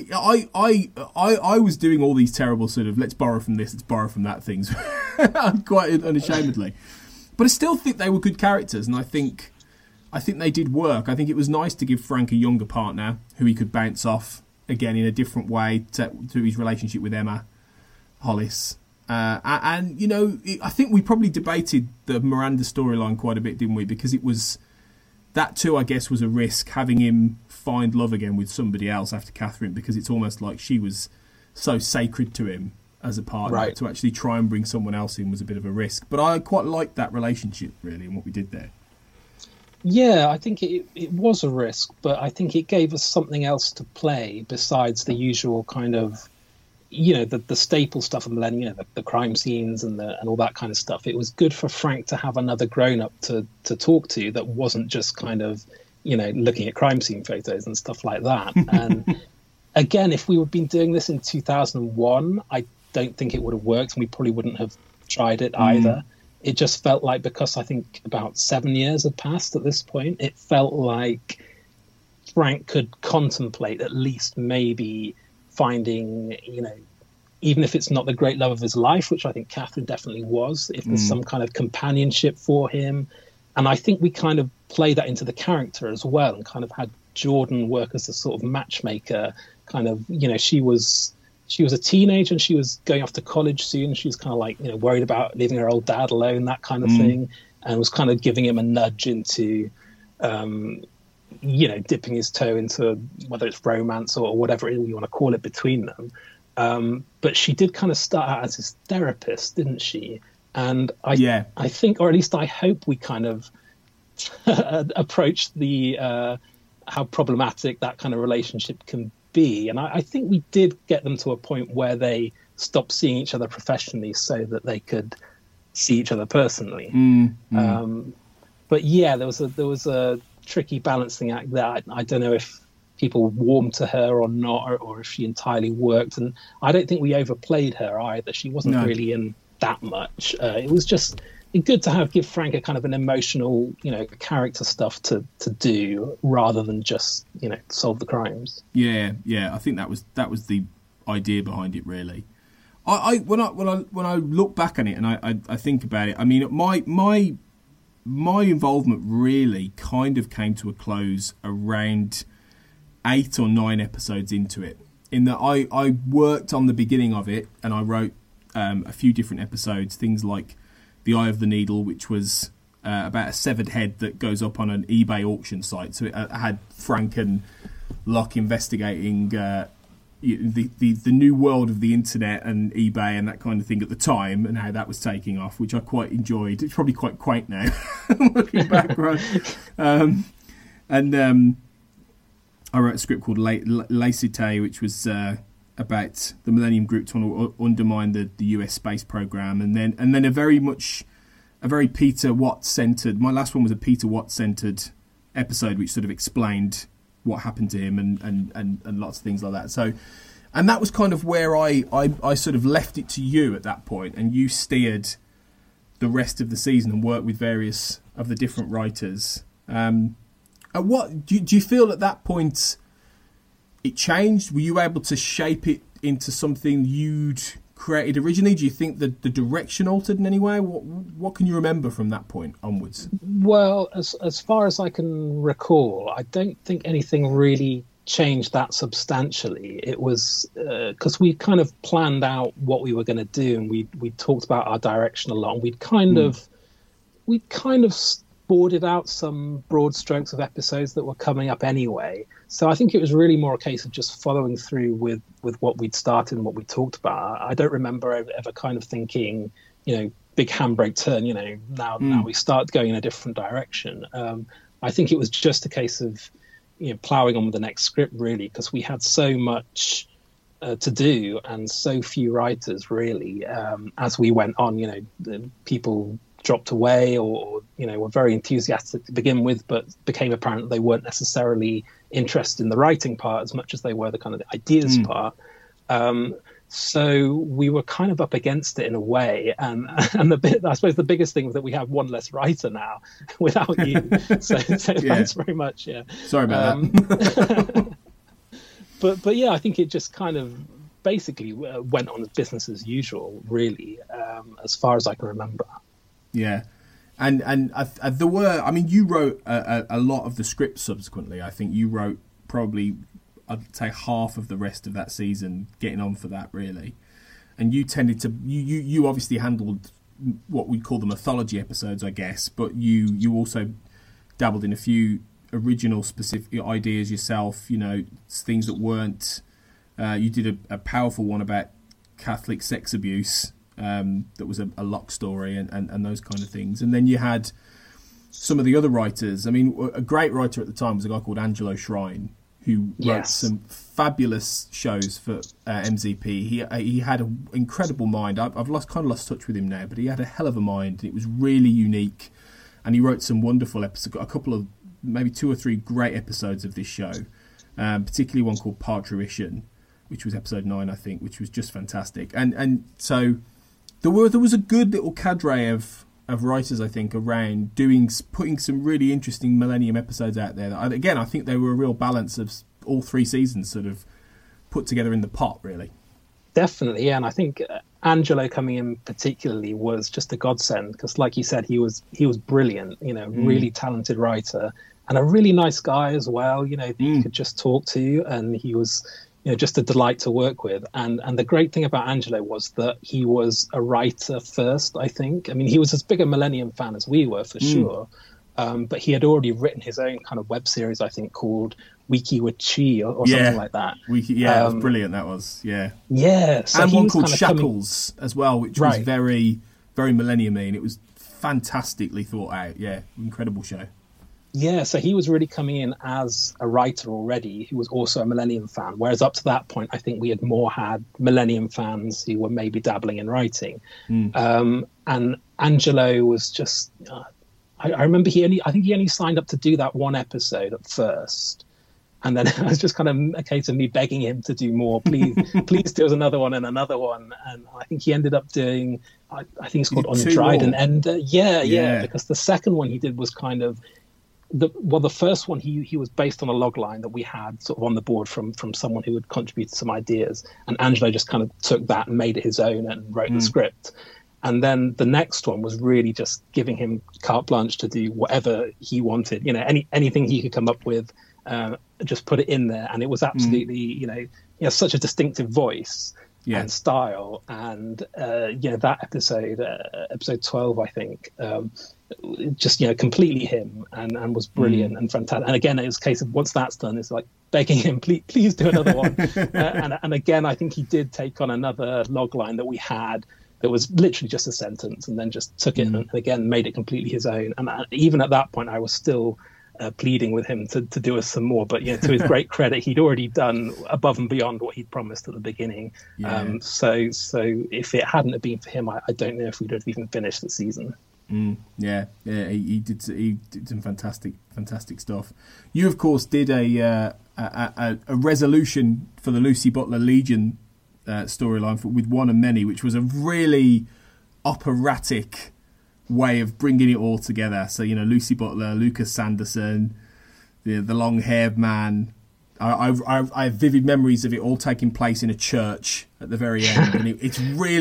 I was doing all these terrible sort of, let's borrow from this, let's borrow from that things, quite unashamedly. But I still think they were good characters, and I think they did work. I think it was nice to give Frank a younger partner who he could bounce off, again, in a different way to his relationship with Emma Hollis. I think we probably debated the Miranda storyline quite a bit, didn't we? Because it was... That too, I guess, was a risk, having him find love again with somebody else after Catherine, because it's almost like she was so sacred to him as a partner. Right. To actually try and bring someone else in was a bit of a risk. But I quite liked that relationship, really, and what we did there. Yeah, I think it was a risk, but I think it gave us something else to play besides the usual kind of, the staple stuff of Millennium, the crime scenes and all that kind of stuff. It was good for Frank to have another grown-up to talk to that wasn't just kind of, looking at crime scene photos and stuff like that. And again, if we had been doing this in 2001, I don't think it would have worked, and we probably wouldn't have tried it either. It just felt like, because I think about 7 years had passed at this point, it felt like Frank could contemplate at least maybe finding, even if it's not the great love of his life, which I think Catherine definitely was, if there's some kind of companionship for him. And I think we kind of play that into the character as well, and kind of had Jordan work as a sort of matchmaker, kind of, she was a teenager and she was going off to college soon. She was kind of like, worried about leaving her old dad alone, that kind of thing, and was kind of giving him a nudge into, dipping his toe into whether it's romance or whatever you want to call it between them. But she did kind of start out as his therapist, didn't she? And I think, or at least I hope, we kind of approached the how problematic that kind of relationship can be. And I think we did get them to a point where they stopped seeing each other professionally so that they could see each other personally. But yeah, there was a tricky balancing act there. I don't know if people warmed to her or not, or if she entirely worked. And I don't think we overplayed her either. She wasn't really in that much. It was just good to give Frank a kind of an emotional, character stuff to do, rather than just, solve the crimes. Yeah. I think that was the idea behind it, really. When I look back on it and I think about it, I mean, my involvement really kind of came to a close around 8 or 9 episodes into it, in that I worked on the beginning of it, and I wrote a few different episodes, things like The Eye of the Needle, which was about a severed head that goes up on an eBay auction site. So it had Frank and Locke investigating the new world of the internet and eBay and that kind of thing at the time, and how that was taking off, which I quite enjoyed. It's probably quite quaint now, looking back, right? I wrote a script called La Cité, which was about the Millennium Group trying to undermine the US space program, and then a very Peter Watt centered. My last one was a Peter Watt centered episode, which sort of explained what happened to him and lots of things like that. So, and that was kind of where I sort of left it to you at that point, and you steered the rest of the season and worked with various of the different writers. What do you feel at that point it changed? Were you able to shape it into something you'd created originally? Do you think that the direction altered in any way? What can you remember from that point onwards? Well, as far as I can recall, I don't think anything really changed that substantially. It was because we kind of planned out what we were going to do, and we talked about our direction a lot. We'd kind of boarded out some broad strokes of episodes that were coming up anyway. So I think it was really more a case of just following through with what we'd started and what we talked about. I don't remember ever kind of thinking, big handbrake turn, now we start going in a different direction. I think it was just a case of, ploughing on with the next script, really, because we had so much to do and so few writers, really. As we went on, the people dropped away or were very enthusiastic to begin with, but became apparent that they weren't necessarily interested in the writing part as much as they were the kind of the ideas part. So we were kind of up against it in a way, and I suppose the biggest thing was that we have one less writer now without you. So thanks very much. Yeah, sorry about that. but yeah, I think it just kind of basically went on as business as usual, really, as far as I can remember. Yeah, and there were. I mean, you wrote a lot of the script subsequently. I think you wrote probably, I'd say, half of the rest of that season, getting on for that, really. And you tended to you obviously handled what we call the mythology episodes, I guess, but you also dabbled in a few original specific ideas yourself. Things that weren't. You did a powerful one about Catholic sex abuse. That was a Locke story and those kind of things. And then you had some of the other writers. I mean, a great writer at the time was a guy called Angelo Shrine, who wrote some fabulous shows for MZP. He had an incredible mind. I've lost touch with him now, but he had a hell of a mind. It was really unique, and he wrote some wonderful episodes. A couple of maybe 2 or 3 great episodes of this show, particularly one called Parturition, which was episode 9, I think, which was just fantastic. And so there was a good little cadre of writers, I think, around putting some really interesting Millennium episodes out there. Again, I think they were a real balance of all 3 seasons sort of put together in the pot, really. Definitely, yeah. And I think Angelo coming in particularly was just a godsend because, like you said, he was brilliant, really talented writer and a really nice guy as well, that you could just talk to, and he was just a delight to work with. And the great thing about Angelo was that he was a writer first, I think. I mean, he was as big a Millennium fan as we were, for sure. But he had already written his own kind of web series, I think, called Wiki with Chi or something like that. That was brilliant, that was, yeah. Yeah. So and one called Shackles as well, which was very, very Millennium-y, and it was fantastically thought out. Yeah, incredible show. Yeah, so he was really coming in as a writer already who was also a Millennium fan, whereas up to that point, I think we had more had Millennium fans who were maybe dabbling in writing. And Angelo was just... I remember I think he only signed up to do that one episode at first. And then it was just kind of a case of me begging him to do more. Please do us another one and another one. And I think he ended up doing... I think it's called On Dryden Ender. Yeah, because the second one he did was kind of... The first one, he was based on a log line that we had sort of on the board from someone who had contributed some ideas. And Angelo just kind of took that and made it his own and wrote the script. And then the next one was really just giving him carte blanche to do whatever he wanted. Anything he could come up with, just put it in there. And it was absolutely, such a distinctive voice and style. And, that episode 12, I think, just completely him and was brilliant and fantastic. And again, it was a case of once that's done, it's like begging him, please do another one. And again, I think he did take on another log line that we had that was literally just a sentence, and then just took it and again made it completely his own. And even at that point, I was still pleading with him to do us some more. But to his great credit, he'd already done above and beyond what he'd promised at the beginning. So if it hadn't have been for him, I don't know if we'd have even finished the season. He did some fantastic stuff. You, of course, did a resolution for the Lucy Butler Legion storyline with One and Many, which was a really operatic way of bringing it all together. So Lucy Butler, Lucas Sanderson, the long-haired man. I have vivid memories of it all taking place in a church at the very end, and it's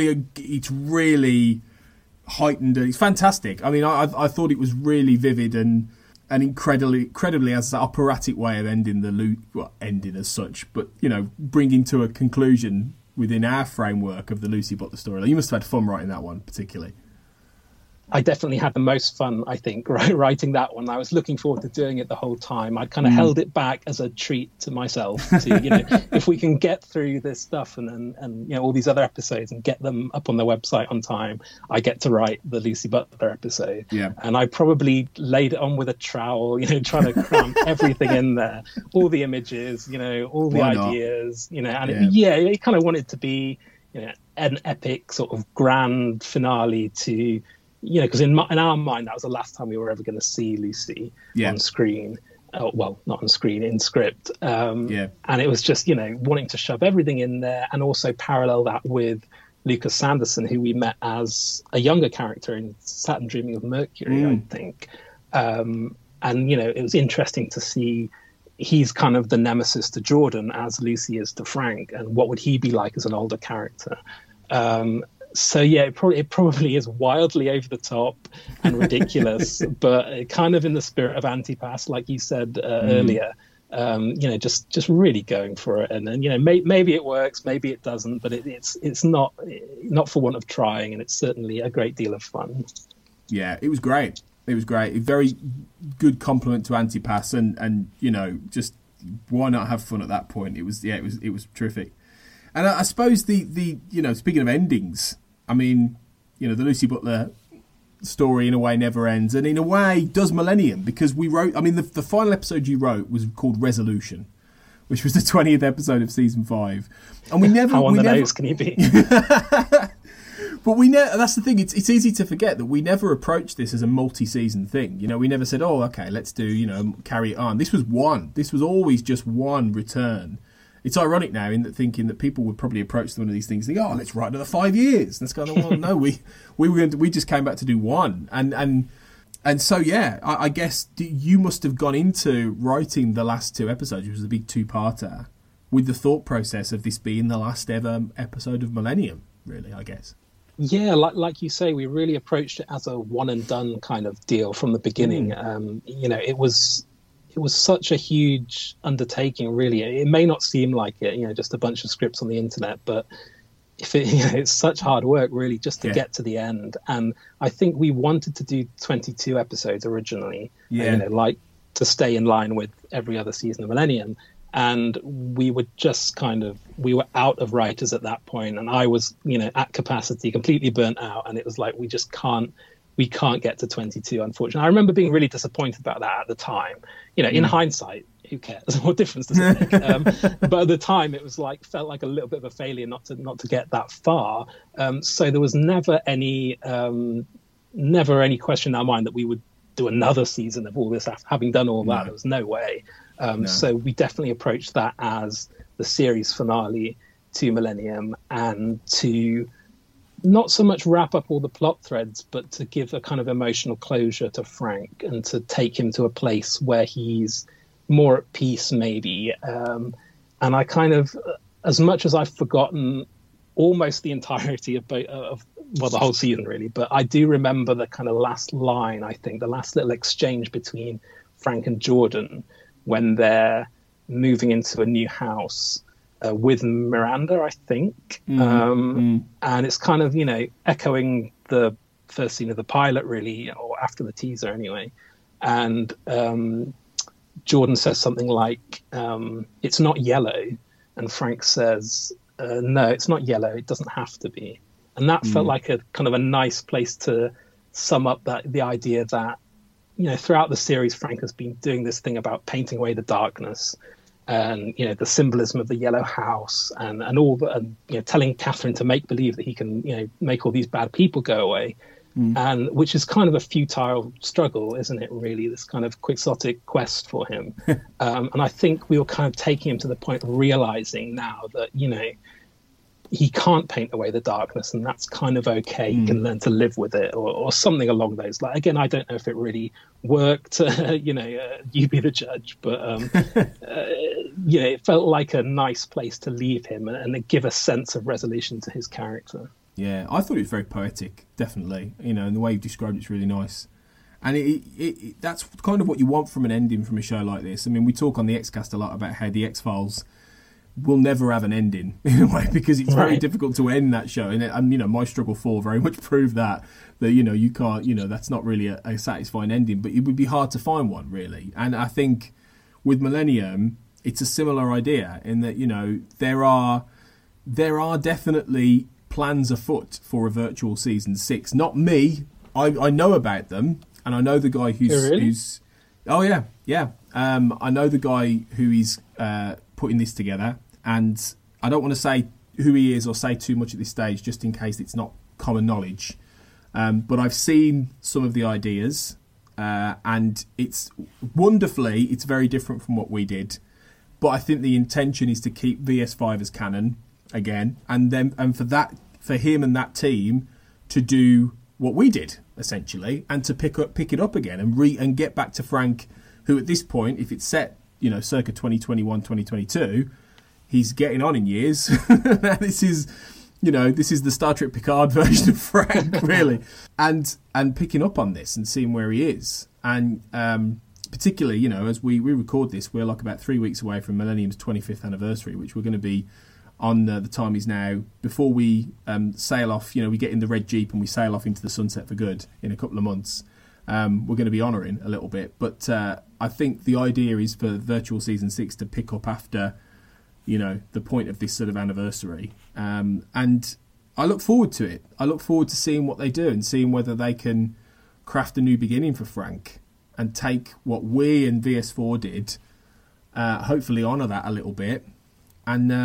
really heightened. It's fantastic. I mean, I thought it was really vivid and incredibly as an operatic way of ending ending as such, but bringing to a conclusion within our framework of the Lucy Butler story. You must have had fun writing that one, particularly. I definitely had the most fun, I think, writing that one. I was looking forward to doing it the whole time. I kind of held it back as a treat to myself to, if we can get through this stuff and all these other episodes and get them up on the website on time, I get to write the Lucy Butler episode. Yeah. And I probably laid it on with a trowel, trying to cram everything in there, all the images, all the ideas, and it kind of wanted to be, an epic sort of grand finale to, because in our mind, that was the last time we were ever going to see Lucy on screen. Well, not on screen, in script. And it was just, wanting to shove everything in there and also parallel that with Lucas Sanderson, who we met as a younger character in Saturn Dreaming of Mercury, I think. And, it was interesting to see he's kind of the nemesis to Jordan as Lucy is to Frank, and what would he be like as an older character? It probably is wildly over the top and ridiculous, but kind of in the spirit of Antipas, like you said earlier. Just really going for it, and maybe it works, maybe it doesn't, but it's not for want of trying, and it's certainly a great deal of fun. Yeah, it was great. It was great. A very good compliment to Antipas, and just why not have fun at that point? It was terrific. And I suppose the speaking of endings, I mean, the Lucy Butler story in a way never ends, and in a way does Millennium, because we wrote. I mean, the final episode you wrote was called Resolution, which was the 20th episode of season 5, and we never. How on the nose can you be? But we never. That's the thing. It's easy to forget that we never approached this as a multi-season thing. We never said, "Oh, okay, let's do carry it on." This was one. This was always just one return. It's ironic now thinking that people would probably approach one of these things and think, "Oh, let's write another 5 years." And it's kind of, well, no, we just came back to do one, and so I guess you must have gone into writing the last 2 episodes, which was a big 2-parter, with the thought process of this being the last ever episode of Millennium. Really, I guess. Yeah, like you say, we really approached it as a one and done kind of deal from the beginning. It was such a huge undertaking, really. It may not seem like it, just a bunch of scripts on the internet, but it's such hard work, really, just to get to the end. And I think we wanted to do 22 episodes originally, like to stay in line with every other season of Millennium. And we were just we were out of writers at that point, and I was, at capacity, completely burnt out, and it was like, we can't get to 22, unfortunately. I remember being really disappointed about that at the time. In hindsight, who cares? What difference does it make? But at the time, it was felt like a little bit of a failure not to get that far. So there was never any question in our mind that we would do another season of all this after having done all that. There was no way. So we definitely approached that as the series finale to Millennium, and to not so much wrap up all the plot threads, but to give a kind of emotional closure to Frank and to take him to a place where he's more at peace, maybe. And I kind of, as much as I've forgotten almost the entirety of the whole season, really, but I do remember the kind of last line, I think, the last little exchange between Frank and Jordan when they're moving into a new house with Miranda, I think. And it's kind of, echoing the first scene of the pilot, really, or after the teaser anyway. And Jordan says something like, "It's not yellow." And Frank says, "No, it's not yellow. It doesn't have to be." And that felt like a kind of a nice place to sum up the idea that, throughout the series, Frank has been doing this thing about painting away the darkness, and the symbolism of the yellow house, and all the, telling Catherine to make believe that he can make all these bad people go away, and which is kind of a futile struggle, isn't it? Really, this kind of quixotic quest for him, and I think we were kind of taking him to the point of realizing now that he can't paint away the darkness, and that's kind of okay. He can learn to live with it, or something along those lines. Again, I don't know if it really worked. You be the judge. But it felt like a nice place to leave him and give a sense of resolution to his character. Yeah, I thought it was very poetic, definitely. And the way you've described it's really nice. And it that's kind of what you want from an ending from a show like this. I mean, we talk on the Xcast a lot about how the X-Files will never have an ending in a way, because it's very difficult to end that show. And you know, My Struggle 4 very much proved that you know, you can't, you know, that's not really a satisfying ending, but it would be hard to find one, really. And I think with Millennium, it's a similar idea in that, you know, there are definitely plans afoot for a virtual season 6. Not me. I know about them, and I know the guy who's oh yeah. I know the guy who is putting this together, and I don't want to say who he is or say too much at this stage, just in case it's not common knowledge. But I've seen some of the ideas, and it's very different from what we did. But I think the intention is to keep VS5 as canon again, and for him and that team to do what we did essentially, and to pick it up again and get back to Frank, who at this point, if it's set, you know, circa 2021, 2022, he's getting on in years. This is the Star Trek Picard version of Frank, really, and picking up on this and seeing where he is, and particularly, you know, as we record this, we're like about 3 weeks away from Millennium's 25th anniversary, which we're going to be on the time is now, before we sail off. You know, we get in the red Jeep and we sail off into the sunset for good in a couple of months. We're going to be honouring a little bit, but I think the idea is for Virtual Season 6 to pick up after, you know, the point of this sort of anniversary. And I look forward to it. I look forward to seeing what they do and seeing whether they can craft a new beginning for Frank and take what we and VS4 did, hopefully honour that a little bit. And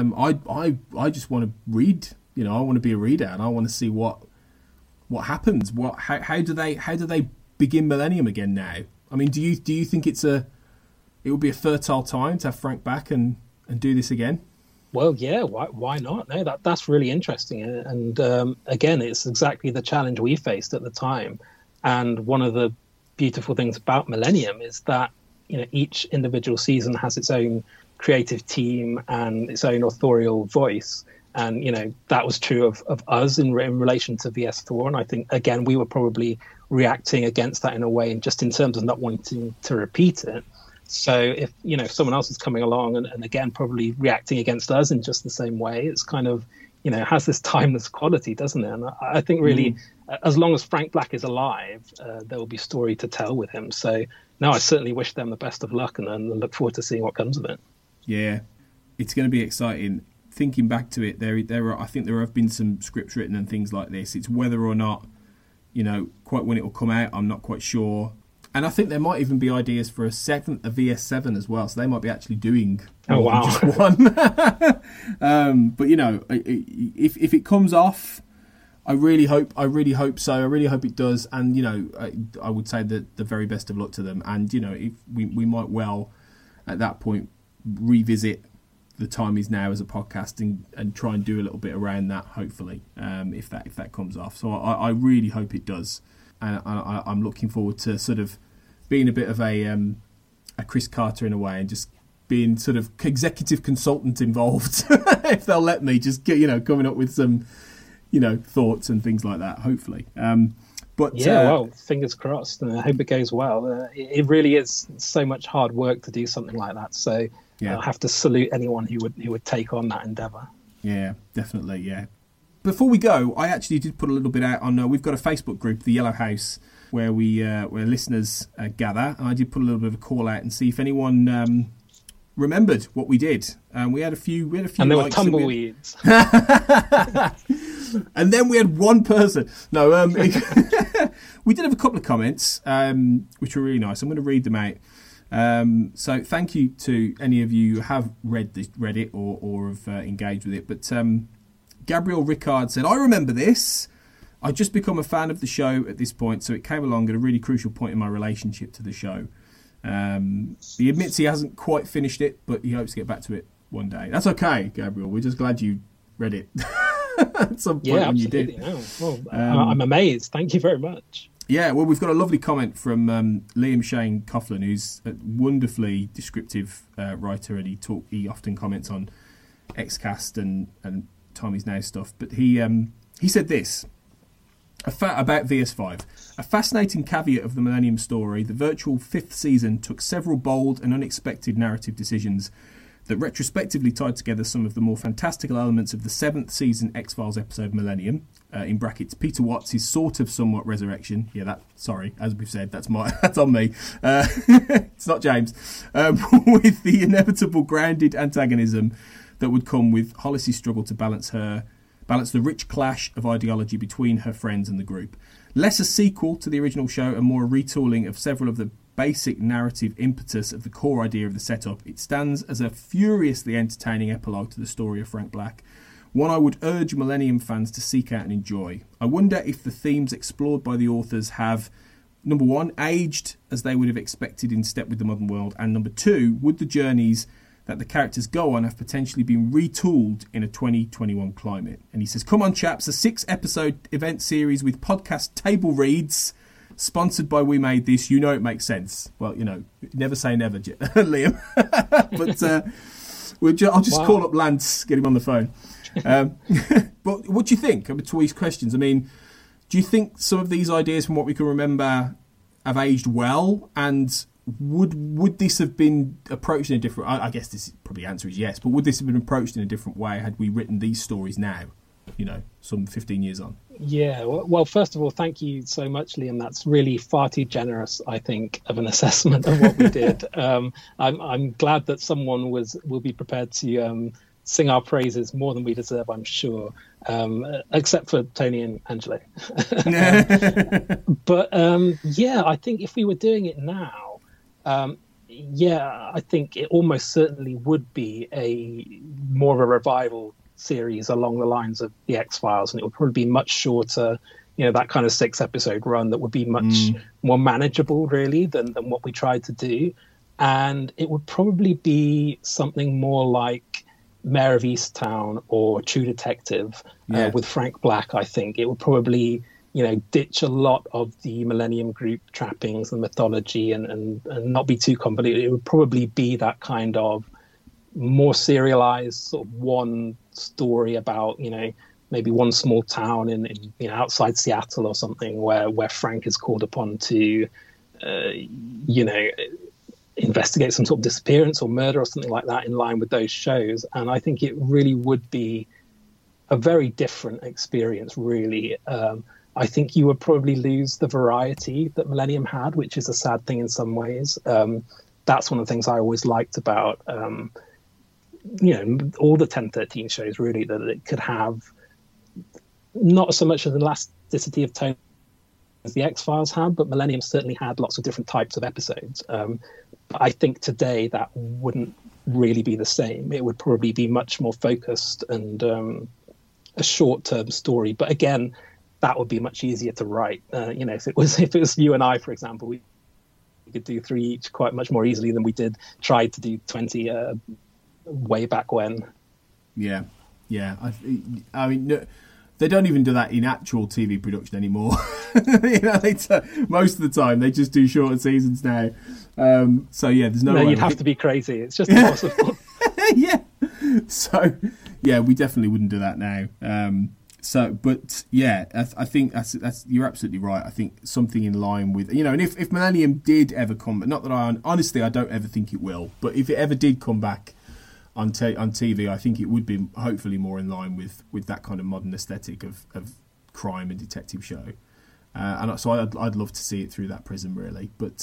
I just want to read. You know, I want to be a reader, and I want to see what happens. How do they begin Millennium again now? I mean, do you think it would be a fertile time to have Frank back and do this again? Well, yeah, why not? No, that's really interesting. And again, it's exactly the challenge we faced at the time. And one of the beautiful things about Millennium is that, you know, each individual season has its own creative team and its own authorial voice. And, you know, that was true of us in relation to VS4. And I think, again, we were probably reacting against that in a way, and just in terms of not wanting to repeat it. So if, you know, someone else is coming along and again, probably reacting against us in just the same way, it's kind of, you know, has this timeless quality, doesn't it? And I think really, as long as Frank Black is alive, there will be story to tell with him. So no, I certainly wish them the best of luck and look forward to seeing what comes of it. Yeah, it's going to be exciting. Thinking back to it, I think there have been some scripts written and things like this. It's whether or not, you know, quite when it will come out, I'm not quite sure. And I think there might even be ideas for a VS7 as well. So they might be actually doing just one. But, you know, if it comes off, I really hope so. I really hope it does. And, you know, I would say that the very best of luck to them. And, you know, if we might well, at that point, revisit The Time Is Now as a podcast and try and do a little bit around that, hopefully, if that comes off. So I really hope it does. And I'm looking forward to sort of being a bit of a Chris Carter in a way, and just being sort of executive consultant involved, if they'll let me, just get, you know, coming up with some, you know, thoughts and things like that, hopefully. But well, fingers crossed. I hope it goes well. It really is so much hard work to do something like that. So I have to salute anyone who would take on that endeavour. Yeah, definitely. Yeah. Before we go, I actually did put a little bit out on. We've got a Facebook group, the Yellow House, where where listeners gather, and I did put a little bit of a call out and see if anyone remembered what we did. We had a few. And there were tumbleweeds. And then we had one person. No, we did have a couple of comments, which were really nice. I'm going to read them out. So thank you to any of you who have read it or have engaged with it. But Gabriel Ricard said, I remember this. I'd just become a fan of the show at this point, so it came along at a really crucial point in my relationship to the show. He admits he hasn't quite finished it, but he hopes to get back to it one day. That's okay, Gabriel. We're just glad you read it at some point when you did. No. Well, I'm amazed. Thank you very much. Yeah, well, we've got a lovely comment from Liam Shane Coughlin, who's a wonderfully descriptive writer, and he often comments on Xcast and Time Is Now stuff. But he said this about VS5. A fascinating caveat of the Millennium story, the virtual 5th season took several bold and unexpected narrative decisions that retrospectively tied together some of the more fantastical elements of the 7th season X-Files episode Millennium, in brackets Peter Watts' sort of somewhat resurrection. Yeah, as we've said, that's on me. It's not James. With the inevitable grounded antagonism that would come with Hollis's struggle to balance the rich clash of ideology between her friends and the group. Less a sequel to the original show and more a retooling of several of the basic narrative impetus of the core idea of the setup, it stands as a furiously entertaining epilogue to the story of Frank Black, one I would urge Millennium fans to seek out and enjoy. I wonder if the themes explored by the authors have, number one, aged as they would have expected in step with the modern world, and number two, would the journeys that the characters go on have potentially been retooled in a 2021 climate. And he says, come on chaps, a 6-episode event series with podcast table reads, sponsored by We Made This, you know it makes sense. Well, never say never, Liam. But I'll just call up Lance, get him on the phone. But what do you think to these questions? I mean, do you think some of these ideas, from what we can remember, have aged well? And would this have been approached in a different... I guess this probably answer is yes, but would this have been approached in a different way had we written these stories now, some 15 years on? Yeah, well, first of all, thank you so much, Liam. That's really far too generous, I think, of an assessment of what we did. I'm glad that someone will be prepared to sing our praises more than we deserve, I'm sure, except for Tony and Angelo. But I think if we were doing it now, I think it almost certainly would be more of a revival series along the lines of the X-Files, and it would probably be much shorter, that kind of 6-episode run that would be much more manageable really than what we tried to do. And it would probably be something more like Mayor of Easttown or True Detective with Frank Black. I think it would probably ditch a lot of the Millennium Group trappings and mythology and not be too convoluted. It would probably be that kind of more serialized sort of one story about maybe one small town in outside Seattle or something where Frank is called upon to investigate some sort of disappearance or murder or something like that in line with those shows. And I think it really would be a very different experience, really. I think you would probably lose the variety that Millennium had, which is a sad thing in some ways. That's one of the things I always liked about all the 10-13 shows, really, that it could have not so much of the elasticity of tone as the X-Files had, but Millennium certainly had lots of different types of episodes. I think today that wouldn't really be the same. It would probably be much more focused and a short-term story. But again, that would be much easier to write. If it was you and I, for example, we could do 3 each quite much more easily than we tried to do 20 way back when. Yeah. I mean, they don't even do that in actual TV production anymore. Most of the time they just do shorter seasons now. There's no way. You'd have to be crazy. It's just impossible. Yeah. So, we definitely wouldn't do that now. I think that's you're absolutely right. I think something in line with, and if Millennium did ever come, not that I don't ever think it will, but if it ever did come back on TV, I think it would be hopefully more in line with that kind of modern aesthetic of crime and detective show. And so I'd love to see it through that prism, really. But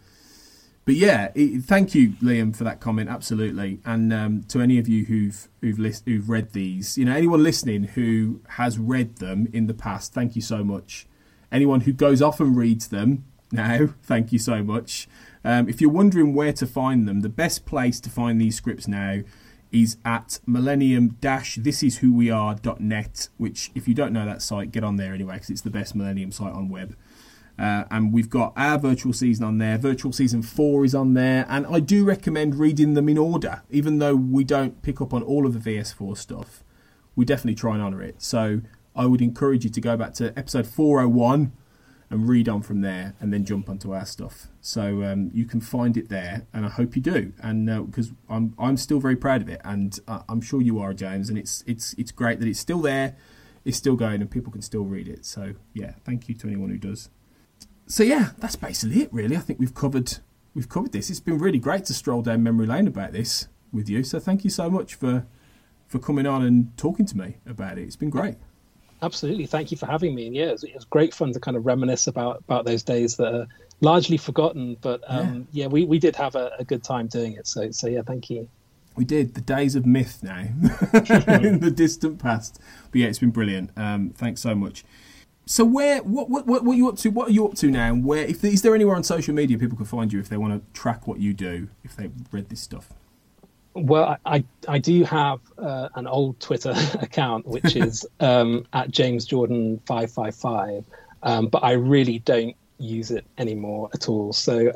thank you, Liam, for that comment. Absolutely. And to any of you who've read these, anyone listening who has read them in the past, thank you so much. Anyone who goes off and reads them now, thank you so much. If you're wondering where to find them, the best place to find these scripts now is at millennium-thisiswhoweare.net, which, if you don't know that site, get on there anyway, because it's the best Millennium site on web. And we've got our virtual season on there. Virtual season 4 is on there, and I do recommend reading them in order. Even though we don't pick up on all of the VS4 stuff, we definitely try and honour it. So I would encourage you to go back to episode 401 and read on from there, and then jump onto our stuff. So you can find it there, and I hope you do. And because I'm still very proud of it, and I'm sure you are, James. And it's great that it's still there, it's still going, and people can still read it. So thank you to anyone who does. So that's basically it, really. I think we've covered this. It's been really great to stroll down memory lane about this with you. So thank you so much for coming on and talking to me about it. It's been great. Absolutely. Thank you for having me. And yeah, it was great fun to kind of reminisce about those days that are largely forgotten. But we did have a good time doing it. So yeah, thank you. We did. The days of myth now in the distant past. But yeah, it's been brilliant. Thanks so much. So what are you up to? What are you up to now? And is there anywhere on social media people can find you if they want to track what you do, if they've read this stuff? Well, I do have an old Twitter account, which is at JamesJordan555, but I really don't use it anymore at all. So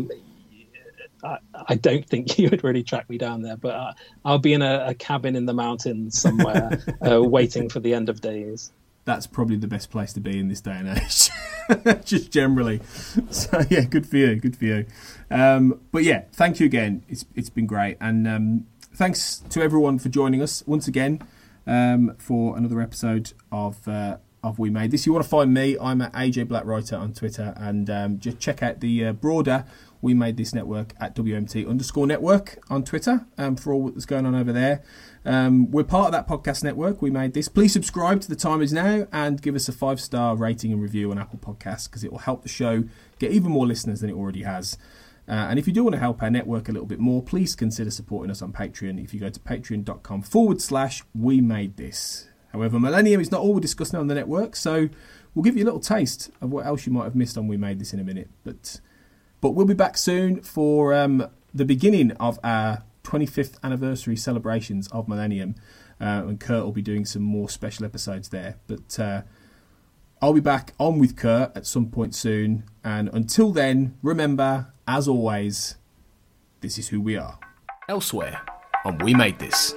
I don't think you would really track me down there, but I'll be in a cabin in the mountains somewhere waiting for the end of days. That's probably the best place to be in this day and age, just generally. So yeah, good for you. But yeah, thank you again. It's been great, and thanks to everyone for joining us once again for another episode of We Made This. You want to find me? I'm at AJ Blackwriter on Twitter, and just check out the broader We Made This network at WMT_network on Twitter for all that's going on over there. We're part of that podcast network, We Made This. Please subscribe to The Time Is Now and give us a 5-star rating and review on Apple Podcasts, because it will help the show get even more listeners than it already has. And if you do want to help our network a little bit more, please consider supporting us on Patreon if you go to patreon.com/We Made This. However, Millennium is not all we're discussing on the network, so we'll give you a little taste of what else you might have missed on We Made This in a minute. But we'll be back soon for the beginning of our 25th anniversary celebrations of Millennium, and Kurt will be doing some more special episodes there. But I'll be back on with Kurt at some point soon, and until then, remember, as always, this is who we are. Elsewhere on We Made This.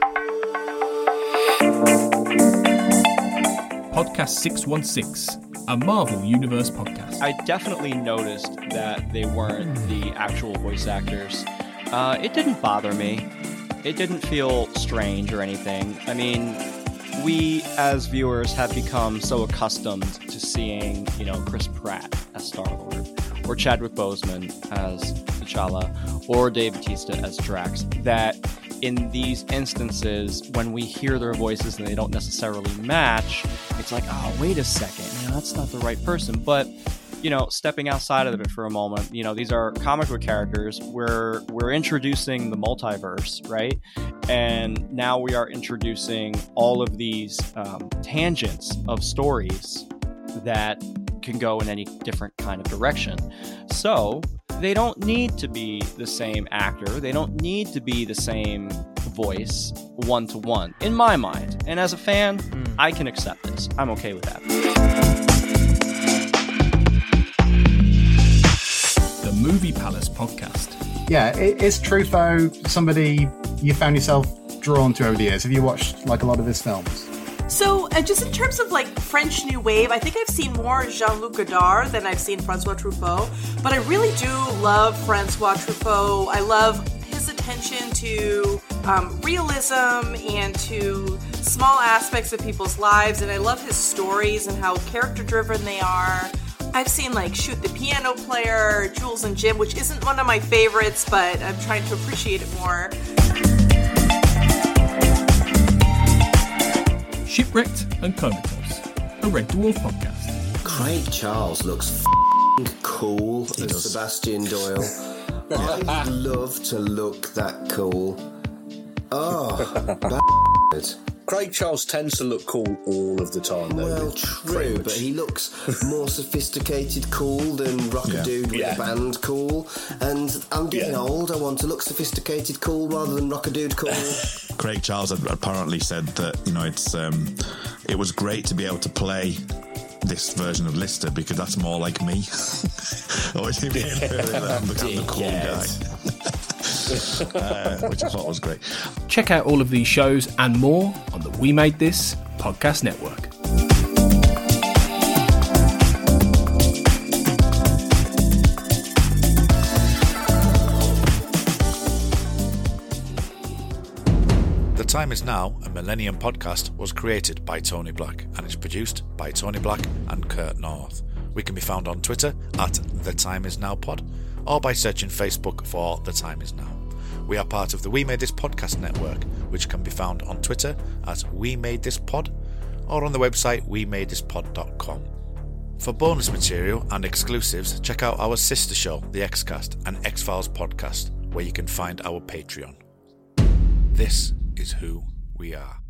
Podcast 616, a Marvel Universe podcast. I definitely noticed that they weren't the actual voice actors. It didn't bother me. It didn't feel strange or anything. I mean, we as viewers have become so accustomed to seeing, Chris Pratt as Star-Lord, or Chadwick Boseman as T'Challa, or Dave Bautista as Drax, that in these instances, when we hear their voices and they don't necessarily match, it's like, oh, wait a second, that's not the right person. But, stepping outside of it for a moment, these are comic book characters. We're introducing the multiverse, right? And now we are introducing all of these tangents of stories that can go in any different kind of direction. So they don't need to be the same actor. They don't need to be the same voice one-to-one, in my mind. And as a fan, I can accept this. I'm okay with that. The Movie Palace podcast. Yeah, is Truffaut somebody you found yourself drawn to over the years? Have you watched a lot of his films? So, just in terms of French New Wave, I think I've seen more Jean-Luc Godard than I've seen Francois Truffaut. But I really do love Francois Truffaut. I love his attention to realism and to small aspects of people's lives. And I love his stories and how character-driven they are. I've seen Shoot the Piano Player, Jules and Jim, which isn't one of my favorites, but I'm trying to appreciate it more. Shipwrecked and Comatose, a Red Dwarf podcast. Craig Charles looks cool as Sebastian Doyle. I'd love to look that cool. Oh, Craig Charles tends to look cool all of the time, though. Well, true, but he looks more sophisticated cool than Rock-a-Dude with a band cool. And I'm getting old. I want to look sophisticated cool rather than Rock-a-Dude cool. Craig Charles had apparently said that it was great to be able to play this version of Lister because that's more like me. Always being the cool guy. Which I thought was great. Check out all of these shows and more on the We Made This podcast network. The Time Is Now, a Millennium podcast, was created by Tony Black and is produced by Tony Black and Kurt North. We can be found on Twitter at The Time Is Now Pod, or by searching Facebook for The Time Is Now. We are part of the We Made This Podcast network, which can be found on Twitter at We Made This Pod or on the website WeMadeThisPod.com. For bonus material and exclusives, check out our sister show, The Xcast, and X-Files podcast, where you can find our Patreon. This is who we are.